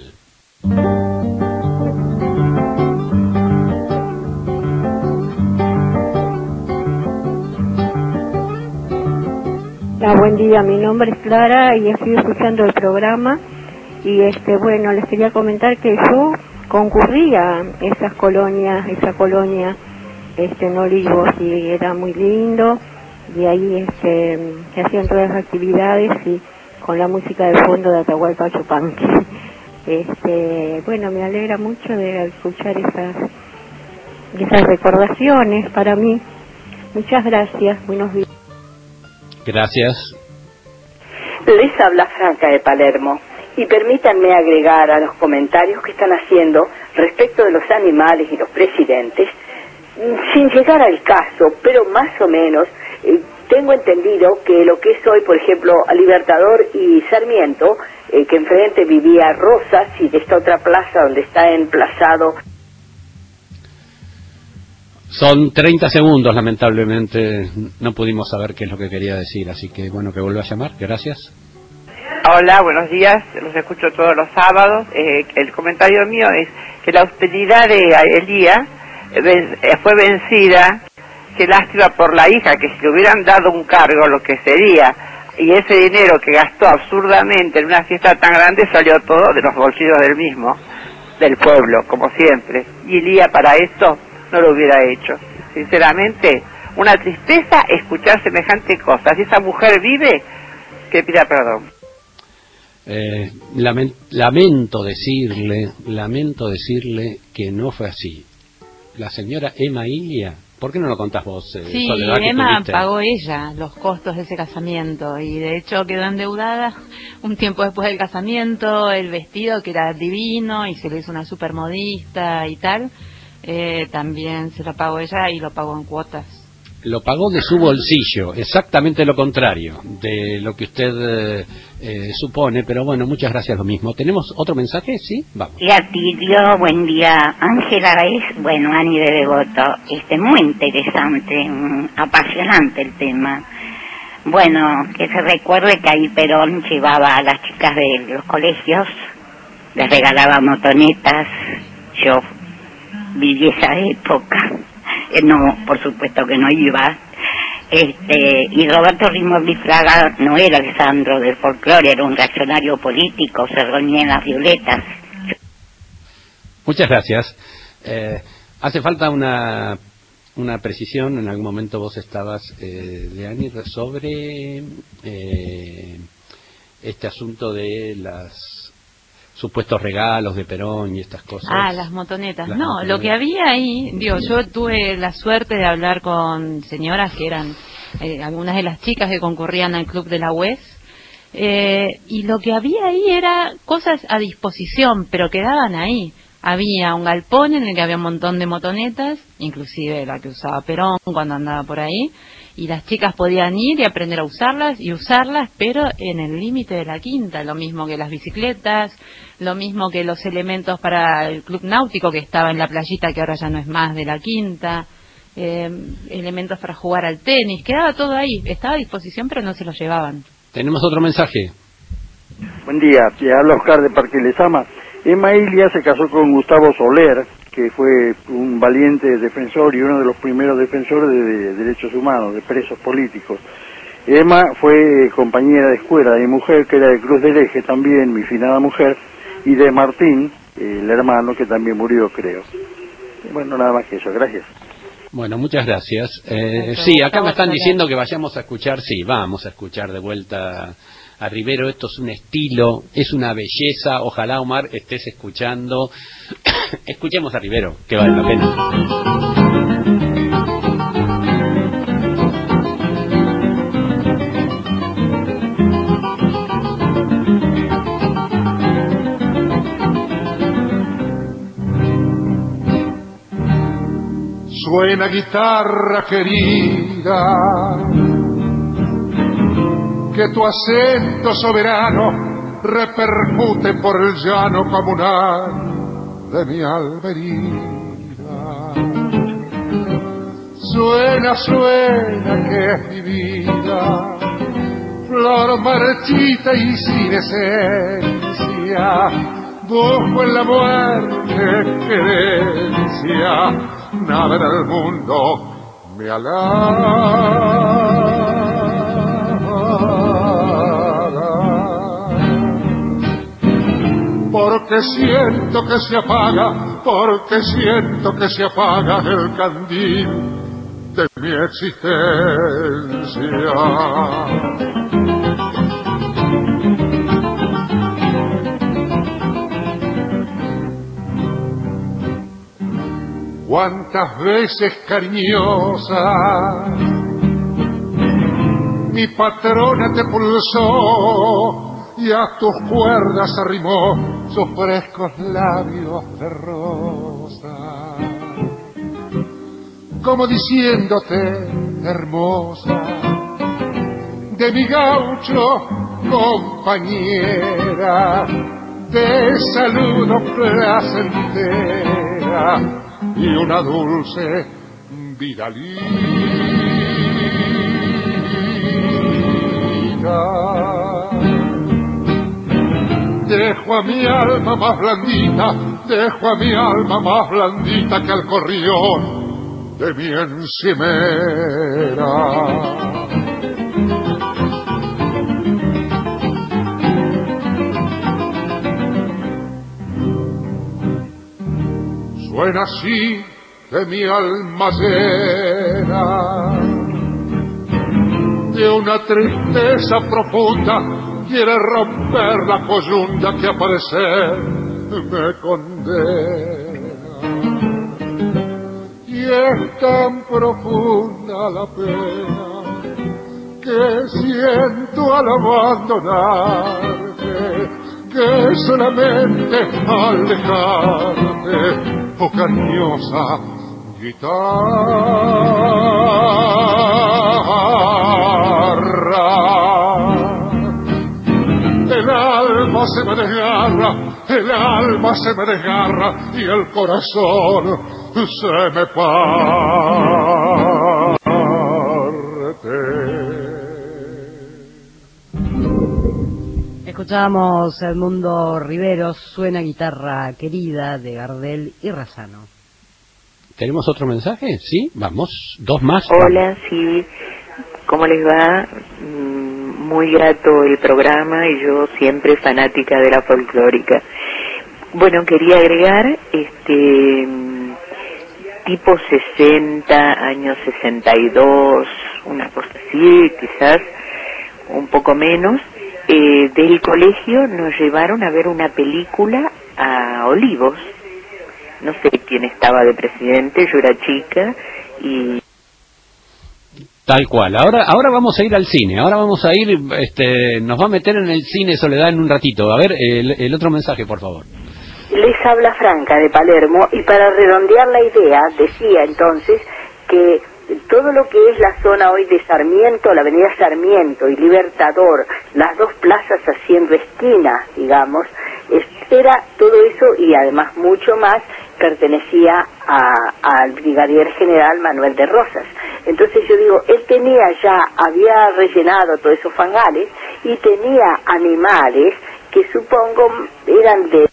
[SPEAKER 8] Ah, buen día, mi nombre es Clara y estoy escuchando el programa y este bueno, les quería comentar que yo concurría a esas colonias, esa colonia este, en Olivos, y era muy lindo, y ahí este, se hacían todas las actividades y con la música de fondo de Atahualpa Yupanqui. Este, bueno, me alegra mucho de escuchar esas, esas recordaciones para mí. Muchas gracias, buenos días.
[SPEAKER 3] Gracias.
[SPEAKER 9] Les habla Franca de Palermo y permítanme agregar a los comentarios que están haciendo respecto de los animales y los presidentes, sin llegar al caso, pero más o menos, eh, tengo entendido que lo que es hoy, por ejemplo, a Libertador y Sarmiento, eh, que enfrente vivía Rosas y de esta otra plaza donde está emplazado.
[SPEAKER 3] Son treinta segundos, lamentablemente no pudimos saber qué es lo que quería decir, así que bueno, que vuelva a llamar. Gracias.
[SPEAKER 10] Hola, buenos días, los escucho todos los sábados. Eh, el comentario mío es que la austeridad de Elías eh, fue vencida. Qué lástima por la hija, que si le hubieran dado un cargo, lo que sería, y ese dinero que gastó absurdamente en una fiesta tan grande salió todo de los bolsillos del mismo, del pueblo, como siempre. Y Elías para esto no lo hubiera hecho. Sinceramente, una tristeza escuchar semejante cosa. Si esa mujer vive, que pida perdón.
[SPEAKER 3] Eh, lamen- lamento decirle, lamento decirle que no fue así. La señora Emma Ilia, ¿por qué no lo contás vos, eh,
[SPEAKER 5] Sí,
[SPEAKER 3] Soledad, que
[SPEAKER 5] Emma
[SPEAKER 3] tuviste?
[SPEAKER 5] pagó ella los costos de ese casamiento y de hecho quedó endeudada un tiempo después del casamiento, el vestido que era divino y se le hizo una supermodista y tal, eh, también se lo pagó ella y lo pagó en cuotas.
[SPEAKER 3] Lo pagó de su bolsillo, exactamente lo contrario de lo que usted eh, eh, supone, pero bueno, muchas gracias, lo mismo. ¿Tenemos otro mensaje? Sí, vamos.
[SPEAKER 11] Y a Tirio, buen día. Ángela es, bueno, Ani de Devoto, este, muy interesante, mm, apasionante el tema. Bueno, que se recuerde que ahí Perón llevaba a las chicas de los colegios, les regalaba motonetas, yo viví esa época. Eh, no, por supuesto que no iba. Este, y Roberto Rimoldi Fraga no era el Sandro del folclore, era un reaccionario político, se reunía en las Violetas,
[SPEAKER 3] Muchas gracias. Eh, hace falta una una precisión. En algún momento vos estabas, eh, Leani, sobre eh, este asunto de las supuestos regalos de Perón y estas cosas.
[SPEAKER 5] Ah, las motonetas.
[SPEAKER 3] Las
[SPEAKER 5] no,
[SPEAKER 3] motonetas.
[SPEAKER 5] Lo que había ahí, digo, yo tuve la suerte de hablar con señoras que eran eh, algunas de las chicas que concurrían al club de la U E S, eh, y lo que había ahí era cosas a disposición, pero quedaban ahí. Había un galpón en el que había un montón de motonetas, inclusive la que usaba Perón cuando andaba por ahí, y las chicas podían ir y aprender a usarlas y usarlas, pero en el límite de la quinta, lo mismo que las bicicletas, lo mismo que los elementos para el club náutico que estaba en la playita, que ahora ya no es más de la quinta, eh, elementos para jugar al tenis, quedaba todo ahí, estaba a disposición, pero no se los llevaban.
[SPEAKER 3] Tenemos otro mensaje.
[SPEAKER 12] Buen día, te habla Oscar de Parque Lezama. Emma Ilia se casó con Gustavo Soler, que fue un valiente defensor y uno de los primeros defensores de, de derechos humanos, de presos políticos. Emma fue compañera de escuela de mi mujer, que era de Cruz del Eje también, mi finada mujer, y de Martín, el hermano, que también murió, creo. Bueno, nada más que eso, gracias.
[SPEAKER 3] Bueno, muchas gracias. Eh, sí, acá me están diciendo que vayamos a escuchar, sí, vamos a escuchar de vuelta a Rivero. Esto es un estilo, es una belleza. Ojalá, Omar, estés escuchando. Escuchemos a Rivero, que vale la pena.
[SPEAKER 2] Suena guitarra querida, que tu acento soberano repercute por el llano comunal de mi alma herida. Suena, suena que es mi vida, flor marchita y sin esencia, busco en la muerte querencia. Nada en el mundo me halaga, porque siento que se apaga, porque siento que se apaga el candil de mi existencia. Cuántas veces cariñosa mi patrona te pulsó y a tus cuerdas arrimó sus frescos labios de rosa, como diciéndote, hermosa, de mi gaucho compañera, de saludo placentera y una dulce vida linda. Dejo a mi alma más blandita, dejo a mi alma más blandita que al corrión de mi encimera. Suena así de mi alma llena de una tristeza profunda, quiere romper la coyunda que a parecer me condena. Y es tan profunda la pena que siento al abandonarte, que solamente al dejarte, oh cariñosa guitarra, el alma se me desgarra, el alma se me desgarra y el corazón se me parte.
[SPEAKER 4] Escuchábamos Edmundo Riveros, Suena guitarra querida, de Gardel y Razzano.
[SPEAKER 3] ¿Tenemos otro mensaje? Sí, vamos, dos más.
[SPEAKER 13] Hola, sí, ¿cómo les va? Muy grato el programa y yo siempre fanática de la folclórica. Bueno, quería agregar, este, tipo sesenta, años sesenta y dos, una cosa así, quizás un poco menos, eh, del colegio nos llevaron a ver una película a Olivos. No sé quién estaba de presidente, yo era chica y...
[SPEAKER 3] Tal cual. Ahora ahora vamos a ir al cine. Ahora vamos a ir, este, nos va a meter en el cine Soledad en un ratito. A ver, el, el otro mensaje, por favor.
[SPEAKER 9] Les habla Franca de Palermo y para redondear la idea decía entonces que todo lo que es la zona hoy de Sarmiento, la avenida Sarmiento y Libertador, las dos plazas haciendo esquina, digamos, era todo eso y además mucho más pertenecía al brigadier general Manuel de Rosas. Entonces yo digo, él tenía ya, había rellenado todos esos fangales y tenía animales que supongo eran de...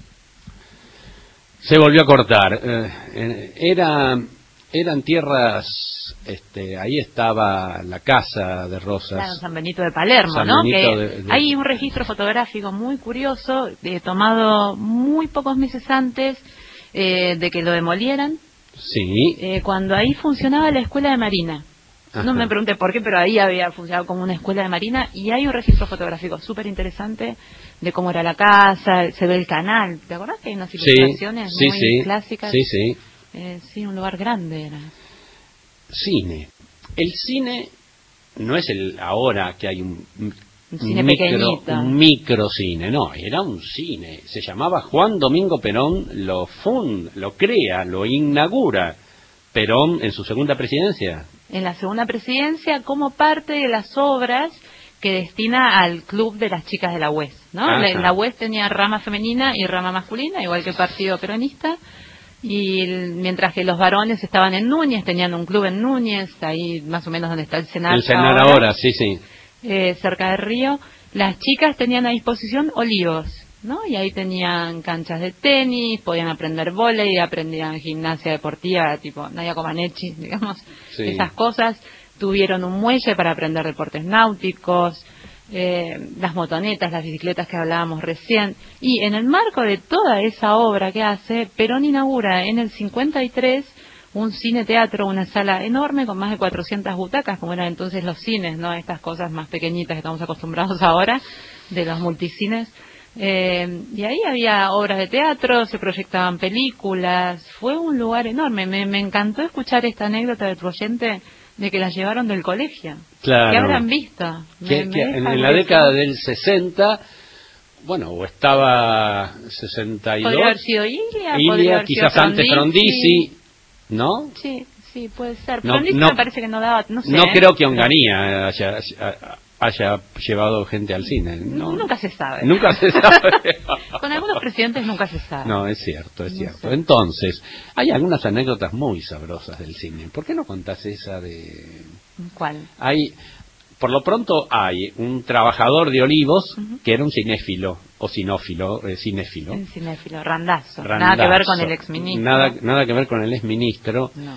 [SPEAKER 3] Se volvió a cortar. Eh, era, eran tierras, este, ahí estaba la casa de Rosas.
[SPEAKER 5] Claro, San Benito de Palermo,
[SPEAKER 3] San
[SPEAKER 5] ¿no?
[SPEAKER 3] Benito
[SPEAKER 5] Que
[SPEAKER 3] de, de...
[SPEAKER 5] Hay un registro fotográfico muy curioso, eh, tomado muy pocos meses antes eh, de que lo demolieran.
[SPEAKER 3] Sí.
[SPEAKER 5] Eh, cuando ahí funcionaba la escuela de Marina.
[SPEAKER 3] Ajá.
[SPEAKER 5] No me pregunté por qué, pero ahí había funcionado como una escuela de Marina y hay un registro fotográfico súper interesante de cómo era la casa, se ve el canal. ¿Te acordás que hay unas ilustraciones
[SPEAKER 3] sí,
[SPEAKER 5] muy
[SPEAKER 3] sí,
[SPEAKER 5] clásicas?
[SPEAKER 3] Sí, sí.
[SPEAKER 5] Eh, sí, un lugar grande era.
[SPEAKER 3] Cine. El cine no es el ahora que hay un,
[SPEAKER 5] Un cine
[SPEAKER 3] micro,
[SPEAKER 5] pequeñito.
[SPEAKER 3] un microcine, no, era un cine. Se llamaba Juan Domingo Perón, lo fund, lo crea, lo inaugura Perón en su segunda presidencia.
[SPEAKER 5] En la segunda presidencia como parte de las obras que destina al club de las chicas de la U E S, ¿no?
[SPEAKER 3] Ajá.
[SPEAKER 5] La, la U E S tenía rama femenina y rama masculina, igual que el Partido Peronista, y el, mientras que los varones estaban en Núñez, tenían un club en Núñez, ahí más o menos donde está el Senar.
[SPEAKER 3] El Senar ahora, ahora sí, sí.
[SPEAKER 5] Eh, cerca del río. Las chicas tenían a disposición Olivos, ¿no? Y ahí tenían canchas de tenis, podían aprender vóley, aprendían gimnasia deportiva, tipo Nadia Comaneci, digamos,
[SPEAKER 3] Sí.
[SPEAKER 5] esas cosas. Tuvieron un muelle para aprender deportes náuticos, eh, las motonetas, las bicicletas que hablábamos recién. Y en el marco de toda esa obra que hace, Perón inaugura en el cincuenta y tres un cine-teatro, una sala enorme con más de cuatrocientas butacas, como eran entonces los cines, ¿no? Estas cosas más pequeñitas que estamos acostumbrados ahora, de los multicines. Eh, y ahí había obras de teatro, se proyectaban películas, fue un lugar enorme. Me, me encantó escuchar esta anécdota del oyente de que la llevaron del colegio.
[SPEAKER 3] Claro.
[SPEAKER 5] ¿Qué habrán visto?
[SPEAKER 3] Que,
[SPEAKER 5] Me-
[SPEAKER 3] que
[SPEAKER 5] me
[SPEAKER 3] en,
[SPEAKER 5] deja
[SPEAKER 3] en la
[SPEAKER 5] curioso.
[SPEAKER 3] década del sesenta, bueno, o estaba sesenta y dos,
[SPEAKER 5] Podría haber sido Ilia, podría
[SPEAKER 3] Ilia,
[SPEAKER 5] haber sido
[SPEAKER 3] quizás antes Frondizi, ¿no?
[SPEAKER 5] Sí, sí, puede ser.
[SPEAKER 3] No,
[SPEAKER 5] Frondizi
[SPEAKER 3] no-
[SPEAKER 5] me parece que no daba, no sé.
[SPEAKER 3] No
[SPEAKER 5] ¿eh?
[SPEAKER 3] creo que Onganía haya, haya llevado gente al cine, ¿no?
[SPEAKER 5] Nunca se sabe.
[SPEAKER 3] Nunca se sabe.
[SPEAKER 5] Con algunos presidentes nunca se sabe.
[SPEAKER 3] No, es cierto, es
[SPEAKER 5] No
[SPEAKER 3] cierto.
[SPEAKER 5] sé.
[SPEAKER 3] Entonces, hay algunas anécdotas muy sabrosas del cine. ¿Por qué no contás esa de...?
[SPEAKER 5] ¿Cuál?
[SPEAKER 3] Hay, por lo pronto hay un trabajador de Olivos que era un cinéfilo, o sinófilo, eh, cinéfilo.
[SPEAKER 5] El cinéfilo, Randazzo.
[SPEAKER 3] Randazzo.
[SPEAKER 5] Nada que ver con el exministro.
[SPEAKER 3] Nada, nada que ver con el exministro.
[SPEAKER 5] No.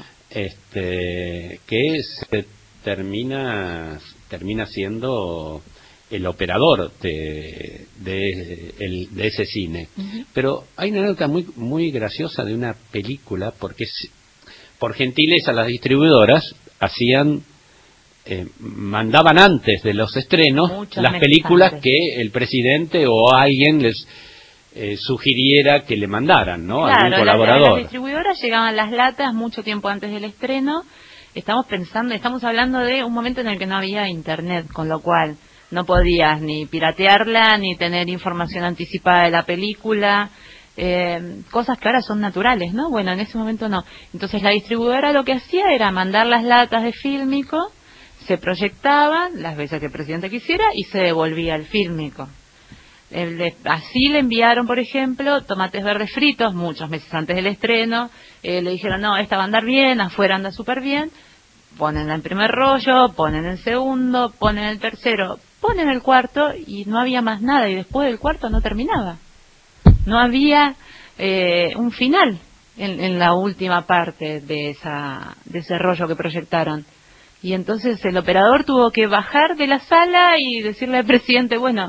[SPEAKER 3] Este, que se termina, termina siendo el operador de, de, el- de ese cine.
[SPEAKER 5] Ujú.
[SPEAKER 3] Pero hay una nota muy, muy graciosa de una película, porque si- por gentileza las distribuidoras hacían, eh, mandaban antes de los estrenos
[SPEAKER 5] Muchos
[SPEAKER 3] las
[SPEAKER 5] meses
[SPEAKER 3] películas
[SPEAKER 5] antes.
[SPEAKER 3] que el presidente o alguien les eh, sugiriera que le mandaran, ¿no?
[SPEAKER 5] Claro,
[SPEAKER 3] Algún
[SPEAKER 5] las-
[SPEAKER 3] colaborador.
[SPEAKER 5] las distribuidoras llegaban las latas mucho tiempo antes del estreno. Estamos pensando, estamos hablando de un momento en el que no había internet, con lo cual no podías ni piratearla, ni tener información anticipada de la película, eh, cosas que ahora son naturales, ¿no? Bueno, en ese momento no. Entonces la distribuidora lo que hacía era mandar las latas de fílmico, se proyectaban las veces que el presidente quisiera y se devolvía el fílmico. El de- así le enviaron, por ejemplo, tomates verdes fritos muchos meses antes del estreno. Eh, le dijeron, no, esta va a andar bien, afuera anda súper bien. Ponen el primer rollo, ponen el segundo, ponen el tercero, ponen el cuarto y no había más nada. Y después del cuarto no terminaba. No había eh, un final en, en la última parte de, esa, de ese rollo que proyectaron. Y entonces el operador tuvo que bajar de la sala y decirle al presidente, bueno,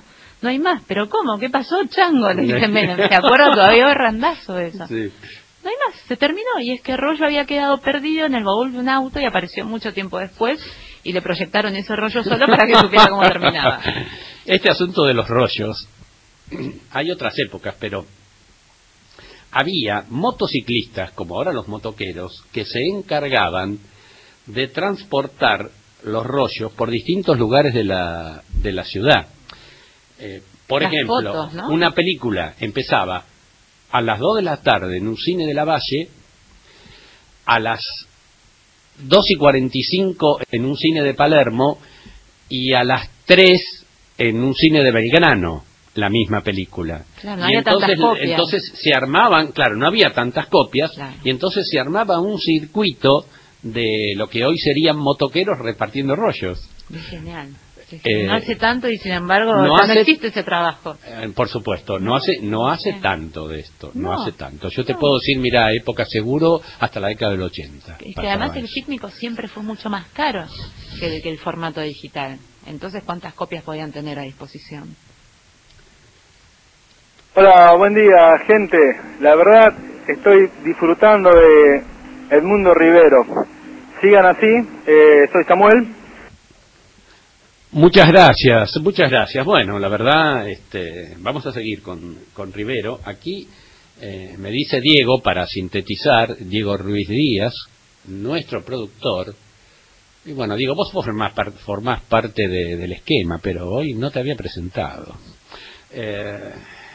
[SPEAKER 5] no hay más. ¿Pero cómo? ¿Qué pasó, Chango? Le dije, bueno, ¿te acuerdas? Todavía randazo de eso.
[SPEAKER 3] Sí.
[SPEAKER 5] No hay más, se terminó. Y es que Rollo había quedado perdido en el baúl de un auto y apareció mucho tiempo después y le proyectaron ese rollo solo para que supiera cómo terminaba.
[SPEAKER 3] Este asunto de los rollos, hay otras épocas, pero había motociclistas, como ahora los motoqueros, que se encargaban de transportar los rollos por distintos lugares de la, de la ciudad. Eh, por
[SPEAKER 5] Las
[SPEAKER 3] ejemplo,
[SPEAKER 5] fotos, ¿no?
[SPEAKER 3] una película empezaba a las dos de la tarde en un cine de la Valle, a las dos y cuarenta y cinco en un cine de Palermo y a las tres en un cine de Belgrano, la misma película.
[SPEAKER 5] Claro, no
[SPEAKER 3] y
[SPEAKER 5] había
[SPEAKER 3] entonces,
[SPEAKER 5] tantas copias.
[SPEAKER 3] entonces se armaban, claro, no había tantas copias,
[SPEAKER 5] Claro.
[SPEAKER 3] y entonces se armaba un circuito de lo que hoy serían motoqueros repartiendo rollos.
[SPEAKER 5] Es genial. Sí, sí.
[SPEAKER 3] Eh,
[SPEAKER 5] no hace tanto y sin embargo
[SPEAKER 3] no
[SPEAKER 5] ya no
[SPEAKER 3] hace-
[SPEAKER 5] existe ese trabajo.
[SPEAKER 3] Eh, por supuesto, no hace no hace tanto de esto, no,
[SPEAKER 5] No,
[SPEAKER 3] hace tanto. Yo te puedo decir, mira, época seguro hasta la década del ochenta.
[SPEAKER 5] Es que
[SPEAKER 3] pasaba
[SPEAKER 5] además el
[SPEAKER 3] eso.
[SPEAKER 5] pícnico siempre fue mucho más caro que el, que el formato digital. Entonces, ¿cuántas copias podían tener a disposición?
[SPEAKER 14] Hola, buen día, gente. La verdad, estoy disfrutando de Edmundo Rivero. Sigan así, eh, soy Samuel.
[SPEAKER 3] Muchas gracias, muchas gracias. Bueno, la verdad, este, vamos a seguir con, con Rivero. Aquí eh, me dice Diego, para sintetizar, Diego Ruiz Díaz, nuestro productor. Y bueno, Diego, vos formás, par- formás parte de- del esquema, pero hoy no te había presentado. Eh,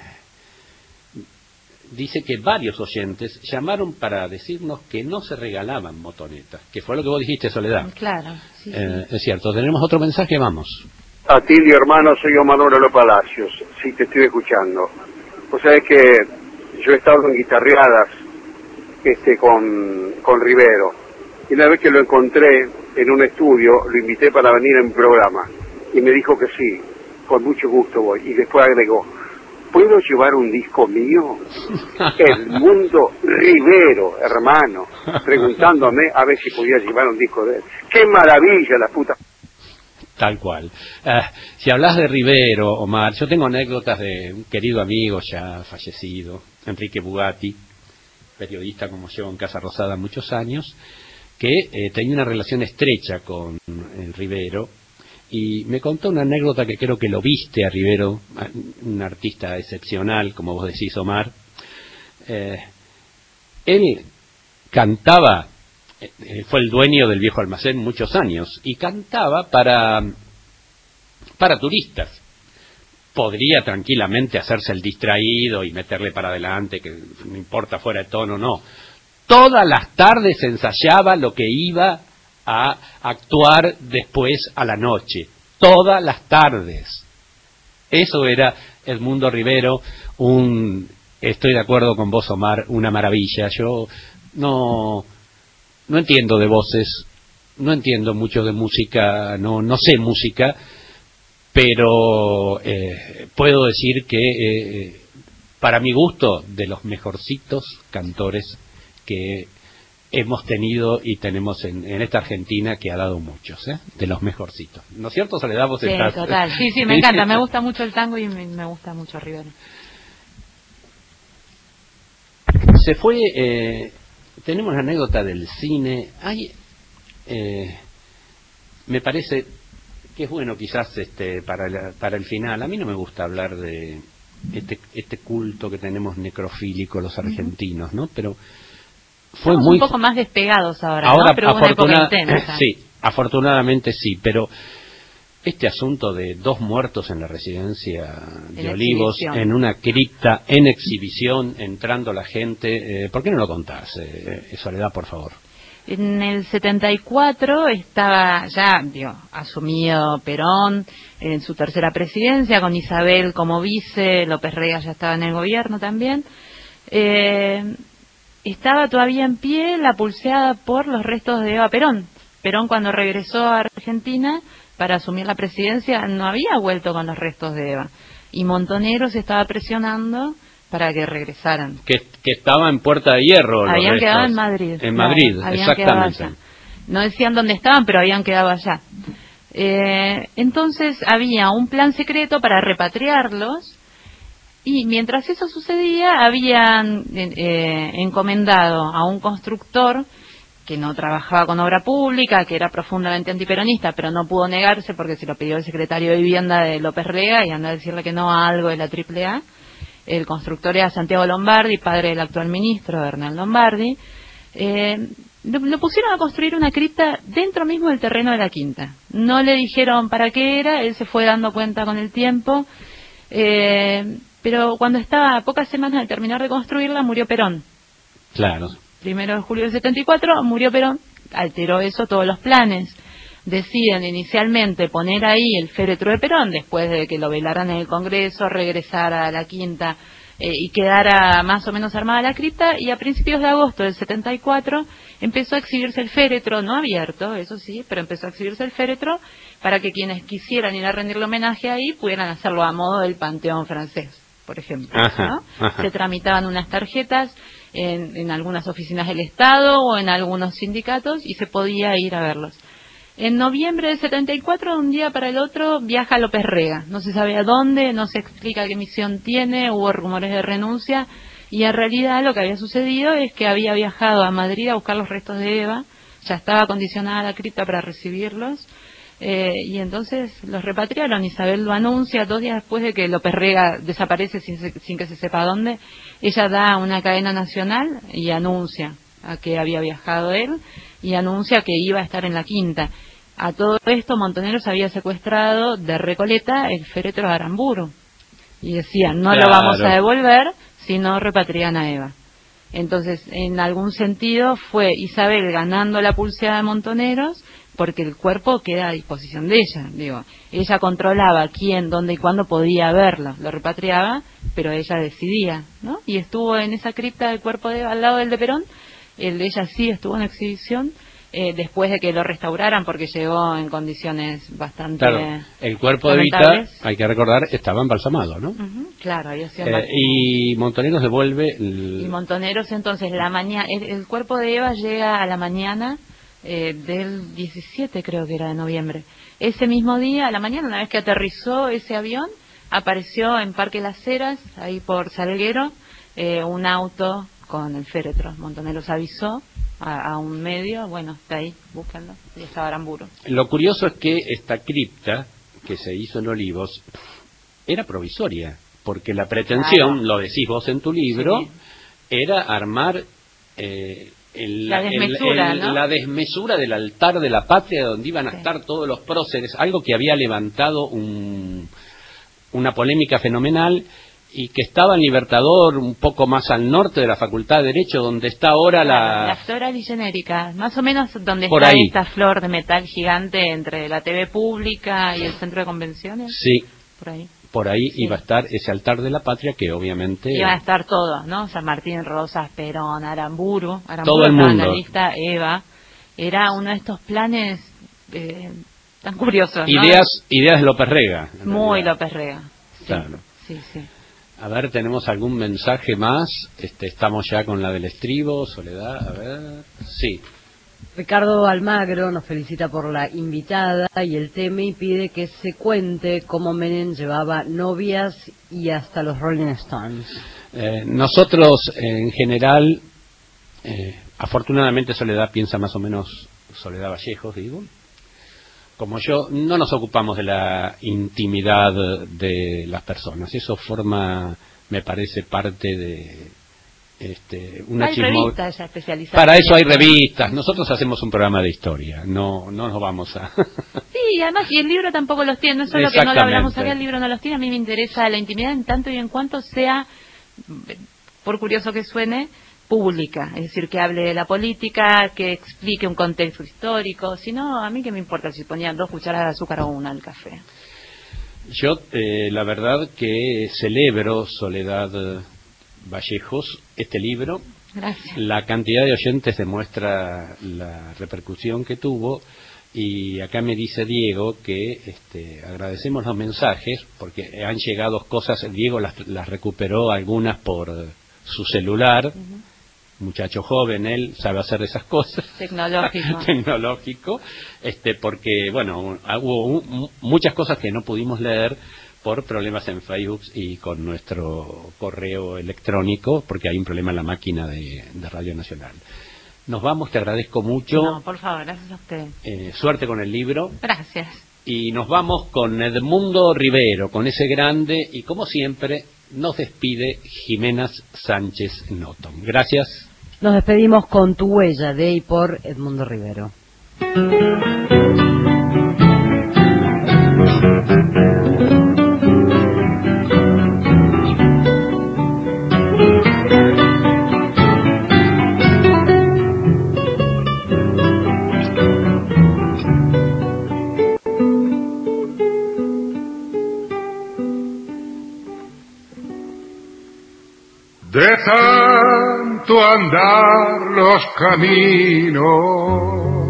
[SPEAKER 3] dice que varios oyentes llamaron para decirnos que no se regalaban motonetas, que fue lo que vos dijiste, Soledad.
[SPEAKER 5] Claro, sí, sí.
[SPEAKER 3] Eh, es cierto, tenemos otro mensaje, vamos.
[SPEAKER 6] Atilio, hermano, soy Omar Moreno Palacios. Sí, te estoy escuchando. Vos sabés que yo he estado en guitarreadas este, con, con Rivero. Y una vez que lo encontré en un estudio, lo invité para venir a mi programa. Y me dijo que sí, con mucho gusto voy. Y después agregó, ¿puedo llevar un disco mío? Edmundo Rivero, hermano, preguntándome a ver si podía llevar un disco de él. ¡Qué maravilla, la puta!
[SPEAKER 3] Tal cual. Eh, si hablas de Rivero, Omar, yo tengo anécdotas de un querido amigo ya fallecido, Enrique Bugatti, periodista como yo en Casa Rosada muchos años, que eh, tenía una relación estrecha con eh, Rivero, y me contó una anécdota que creo que lo viste a Rivero, un artista excepcional, como vos decís, Omar. Eh, él cantaba, eh, fue el dueño del viejo almacén muchos años, y cantaba para, para turistas. Podría tranquilamente hacerse el distraído y meterle para adelante, que no importa fuera de tono o no. Todas las tardes ensayaba lo que iba a actuar después a la noche, todas las tardes. Eso era Edmundo Rivero, un, estoy de acuerdo con vos, Omar, una maravilla. Yo no, no entiendo de voces, no entiendo mucho de música, no, no sé música, pero eh, puedo decir que eh, para mi gusto, de los mejorcitos cantores que hemos tenido y tenemos en, en esta Argentina, que ha dado muchos, ¿eh? De los mejorcitos. ¿No es cierto, Soledad? Vos
[SPEAKER 5] Sí,
[SPEAKER 3] estás...
[SPEAKER 5] total. Sí, sí, me encanta. Me gusta mucho el tango y me, me gusta mucho Rivero.
[SPEAKER 3] Se fue... Eh, tenemos la anécdota del cine. Hay... Eh, me parece que es bueno quizás este para, la, para el final. A mí no me gusta hablar de este, este culto que tenemos necrofílico los argentinos, ¿no? Pero... fue
[SPEAKER 5] Estamos
[SPEAKER 3] muy
[SPEAKER 5] un poco más despegados ahora,
[SPEAKER 3] ahora
[SPEAKER 5] ¿no? Pero hubo una época
[SPEAKER 3] afortuna-
[SPEAKER 5] intensa.
[SPEAKER 3] sí, afortunadamente sí, pero este asunto de dos muertos en la residencia de
[SPEAKER 5] En
[SPEAKER 3] Olivos,
[SPEAKER 5] exhibición.
[SPEAKER 3] en una cripta, en exhibición, entrando la gente, eh, ¿por qué no lo contás, eh, Soledad, por favor?
[SPEAKER 5] En el setenta y cuatro estaba ya, digo, asumido Perón en su tercera presidencia, con Isabel como vice, López Rega ya estaba en el gobierno también. Eh, estaba todavía en pie la pulseada por los restos de Eva Perón. Perón, cuando regresó a Argentina para asumir la presidencia, no había vuelto con los restos de Eva. Y Montoneros estaba presionando para que regresaran.
[SPEAKER 3] Que, que estaba en Puerta de Hierro. los
[SPEAKER 5] Habían
[SPEAKER 3] restos.
[SPEAKER 5] quedado en Madrid.
[SPEAKER 3] En
[SPEAKER 5] claro,
[SPEAKER 3] Madrid,
[SPEAKER 5] habían quedado
[SPEAKER 3] exactamente.
[SPEAKER 5] allá. No decían dónde estaban, pero habían quedado allá. Eh, entonces había un plan secreto para repatriarlos, y mientras eso sucedía habían eh, encomendado a un constructor que no trabajaba con obra pública, que era profundamente antiperonista, pero no pudo negarse porque se lo pidió el secretario de Vivienda de López Rega y anda a decirle que no a algo de la triple A. El constructor era Santiago Lombardi, padre del actual ministro, Hernán Lombardi. Eh, lo, lo pusieron a construir una cripta dentro mismo del terreno de la quinta. No le dijeron para qué era, él se fue dando cuenta con el tiempo. Eh, pero cuando estaba a pocas semanas de terminar de construirla, murió Perón.
[SPEAKER 3] Claro.
[SPEAKER 5] Primero de julio del setenta y cuatro, murió Perón, alteró eso todos los planes. Deciden inicialmente poner ahí el féretro de Perón, después de que lo velaran en el Congreso, regresara a la quinta eh, y quedara más o menos armada la cripta, y a principios de agosto del setenta y cuatro empezó a exhibirse el féretro, no abierto, eso sí, pero empezó a exhibirse el féretro para que quienes quisieran ir a rendirle homenaje ahí pudieran hacerlo a modo del Panteón francés, por ejemplo.
[SPEAKER 3] Ajá,
[SPEAKER 5] ¿no?
[SPEAKER 3] ajá.
[SPEAKER 5] Se tramitaban unas tarjetas en, en algunas oficinas del Estado o en algunos sindicatos y se podía ir a verlos. En noviembre del setenta y cuatro, de un día para el otro, viaja López Rega. No se sabe a dónde, no se explica qué misión tiene, hubo rumores de renuncia, y en realidad lo que había sucedido es que había viajado a Madrid a buscar los restos de Eva, ya estaba acondicionada la cripta para recibirlos, eh, y entonces los repatriaron. Isabel lo anuncia dos días después de que López Rega desaparece sin, se- sin que se sepa dónde. Ella da una cadena nacional y anuncia a que había viajado él, y anuncia que iba a estar en la quinta. A todo esto, Montoneros había secuestrado de Recoleta el féretro de Aramburu. Y decía, no
[SPEAKER 3] Claro.
[SPEAKER 5] lo vamos a devolver si no repatrian a Eva. Entonces, en algún sentido, fue Isabel ganando la pulseada de Montoneros, porque el cuerpo queda a disposición de ella. Digo, ella controlaba quién, dónde y cuándo podía verlo. Lo repatriaba, pero ella decidía, ¿no? Y estuvo en esa cripta del cuerpo de Eva, al lado del de Perón. El de ella sí estuvo en exhibición. Eh, después de que lo restauraran, porque llegó en condiciones bastante
[SPEAKER 3] Claro, el cuerpo de Evita,
[SPEAKER 5] lamentables.
[SPEAKER 3] hay que recordar, estaba embalsamado, ¿no?
[SPEAKER 5] Ujú, claro, había sido
[SPEAKER 3] Eh,
[SPEAKER 5] embalsamado.
[SPEAKER 3] y Montoneros devuelve el-
[SPEAKER 5] Y Montoneros, entonces, la mañana, el, el cuerpo de Eva llega a la mañana eh, del diecisiete, creo que era, de noviembre. Ese mismo día, a la mañana, una vez que aterrizó ese avión, apareció en Parque Las Heras, ahí por Salguero, eh, un auto con el féretro. Montoneros avisó a, a un medio, bueno, está ahí, búscanlo, y estaba Aramburu.
[SPEAKER 3] Lo curioso es que esta cripta que se hizo en Olivos era provisoria, porque la pretensión,
[SPEAKER 5] Claro.
[SPEAKER 3] lo decís vos en tu libro,
[SPEAKER 5] Sí.
[SPEAKER 3] era armar eh, el-
[SPEAKER 5] La
[SPEAKER 3] el-
[SPEAKER 5] desmesura,
[SPEAKER 3] el-
[SPEAKER 5] ¿no?
[SPEAKER 3] la desmesura del altar de la patria, donde iban a estar todos los próceres, algo que había levantado un- una polémica fenomenal, y que estaba en Libertador, un poco más al norte de la Facultad de Derecho, donde está ahora
[SPEAKER 5] La
[SPEAKER 3] la...
[SPEAKER 5] flora ligenérica, más o menos donde
[SPEAKER 3] Por
[SPEAKER 5] está
[SPEAKER 3] ahí.
[SPEAKER 5] esta flor de metal gigante entre la T V pública y el centro de convenciones.
[SPEAKER 3] Sí,
[SPEAKER 5] Por ahí.
[SPEAKER 3] por ahí iba a estar ese altar de la patria que obviamente...
[SPEAKER 5] Iba a estar todo, ¿no? San Martín, Rosas, Perón, Aramburu. Aramburu
[SPEAKER 3] Todo el
[SPEAKER 5] estaba en la
[SPEAKER 3] mundo.
[SPEAKER 5] lista, Eva. Era uno de estos planes eh, tan curiosos, ¿no?
[SPEAKER 3] Ideas, ideas de López Rega. en
[SPEAKER 5] Muy
[SPEAKER 3] realidad.
[SPEAKER 5] López Rega. Sí,
[SPEAKER 3] Claro.
[SPEAKER 5] sí, sí.
[SPEAKER 3] A ver, ¿tenemos algún mensaje más? Este, estamos ya con la del estribo, Soledad, a ver... Sí.
[SPEAKER 4] Ricardo Almagro nos felicita por la invitada y el tema, y pide que se cuente cómo Menem llevaba novias y hasta los Rolling Stones.
[SPEAKER 3] Eh, nosotros, en general, eh, afortunadamente Soledad piensa más o menos, Soledad Vallejos, digo, como yo, no nos ocupamos de la intimidad de las personas. Eso forma, me parece, parte de este, una
[SPEAKER 5] Hay
[SPEAKER 3] chismo-
[SPEAKER 5] revistas ya especializadas.
[SPEAKER 3] Para eso hay
[SPEAKER 5] en esto.
[SPEAKER 3] revistas. Nosotros hacemos un programa de historia. No, no nos vamos a...
[SPEAKER 5] Sí, y además, y el libro tampoco los tiene, no es solo que no lo hablamos acá, el libro no los tiene. A mí me interesa la intimidad en tanto y en cuanto sea, por curioso que suene, pública, es decir, que hable de la política, que explique un contexto histórico. Si no, a mí qué me importa si ponían dos cucharadas de azúcar o una al café.
[SPEAKER 3] Yo, eh, la verdad que celebro, Soledad Vallejos, este libro.
[SPEAKER 5] Gracias.
[SPEAKER 3] La cantidad de oyentes demuestra la repercusión que tuvo, y acá me dice Diego que este, agradecemos los mensajes porque han llegado cosas. Diego las, las recuperó algunas por su celular. muchacho joven, él sabe hacer esas cosas.
[SPEAKER 5] Tecnológico.
[SPEAKER 3] Tecnológico, este, porque, bueno, hubo muchas cosas que no pudimos leer por problemas en Facebook y con nuestro correo electrónico, porque hay un problema en la máquina de, de Radio Nacional. Nos vamos, te agradezco mucho.
[SPEAKER 5] No, por favor, gracias a usted.
[SPEAKER 3] Eh, suerte con el libro.
[SPEAKER 5] Gracias.
[SPEAKER 3] Y nos vamos con Edmundo Rivero, con ese grande, y como siempre, nos despide Jimena Sánchez Noton. Gracias.
[SPEAKER 4] Nos despedimos con Tu huella, de y por Edmundo Rivero.
[SPEAKER 15] De tanto andar los caminos,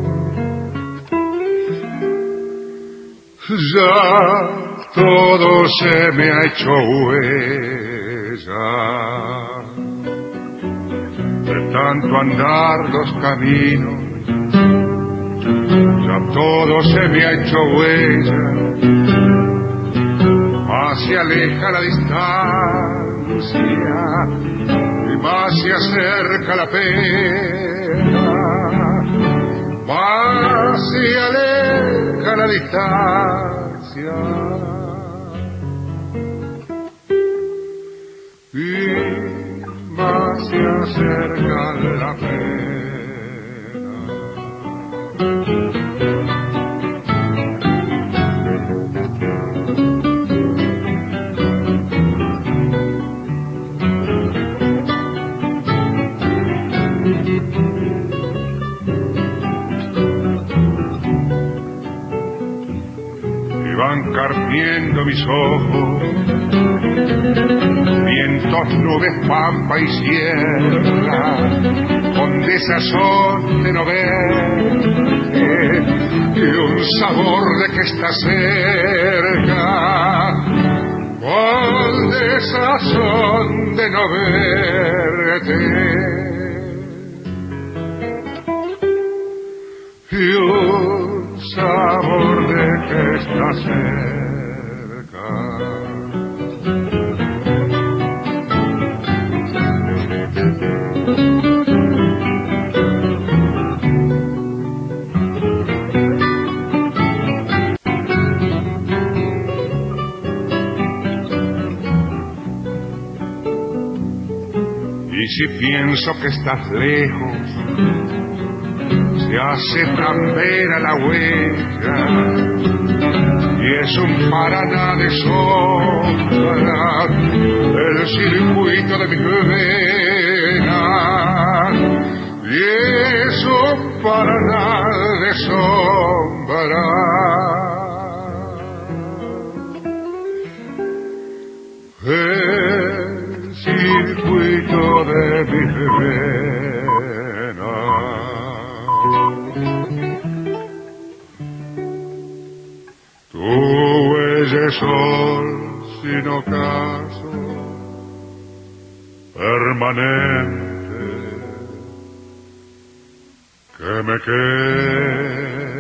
[SPEAKER 15] ya todo se me ha hecho huella. De tanto andar los caminos, ya todo se me ha hecho huella. Más se aleja la distancia y más se acerca la pena, más se aleja la distancia y más se acerca la pena. Van carpiendo mis ojos, vientos, nubes, pampa y sierra, con desazón de no ver y un sabor de que está cerca, con desazón de no verte y un sabor de que está cerca. Y si pienso que estás lejos, se hace tan vera la huella y es un paraná de sombra el circuito de mis venas y es un paraná de sombra el circuito de mis venas. Tu huella es sol sin ocaso, permanente, que me queda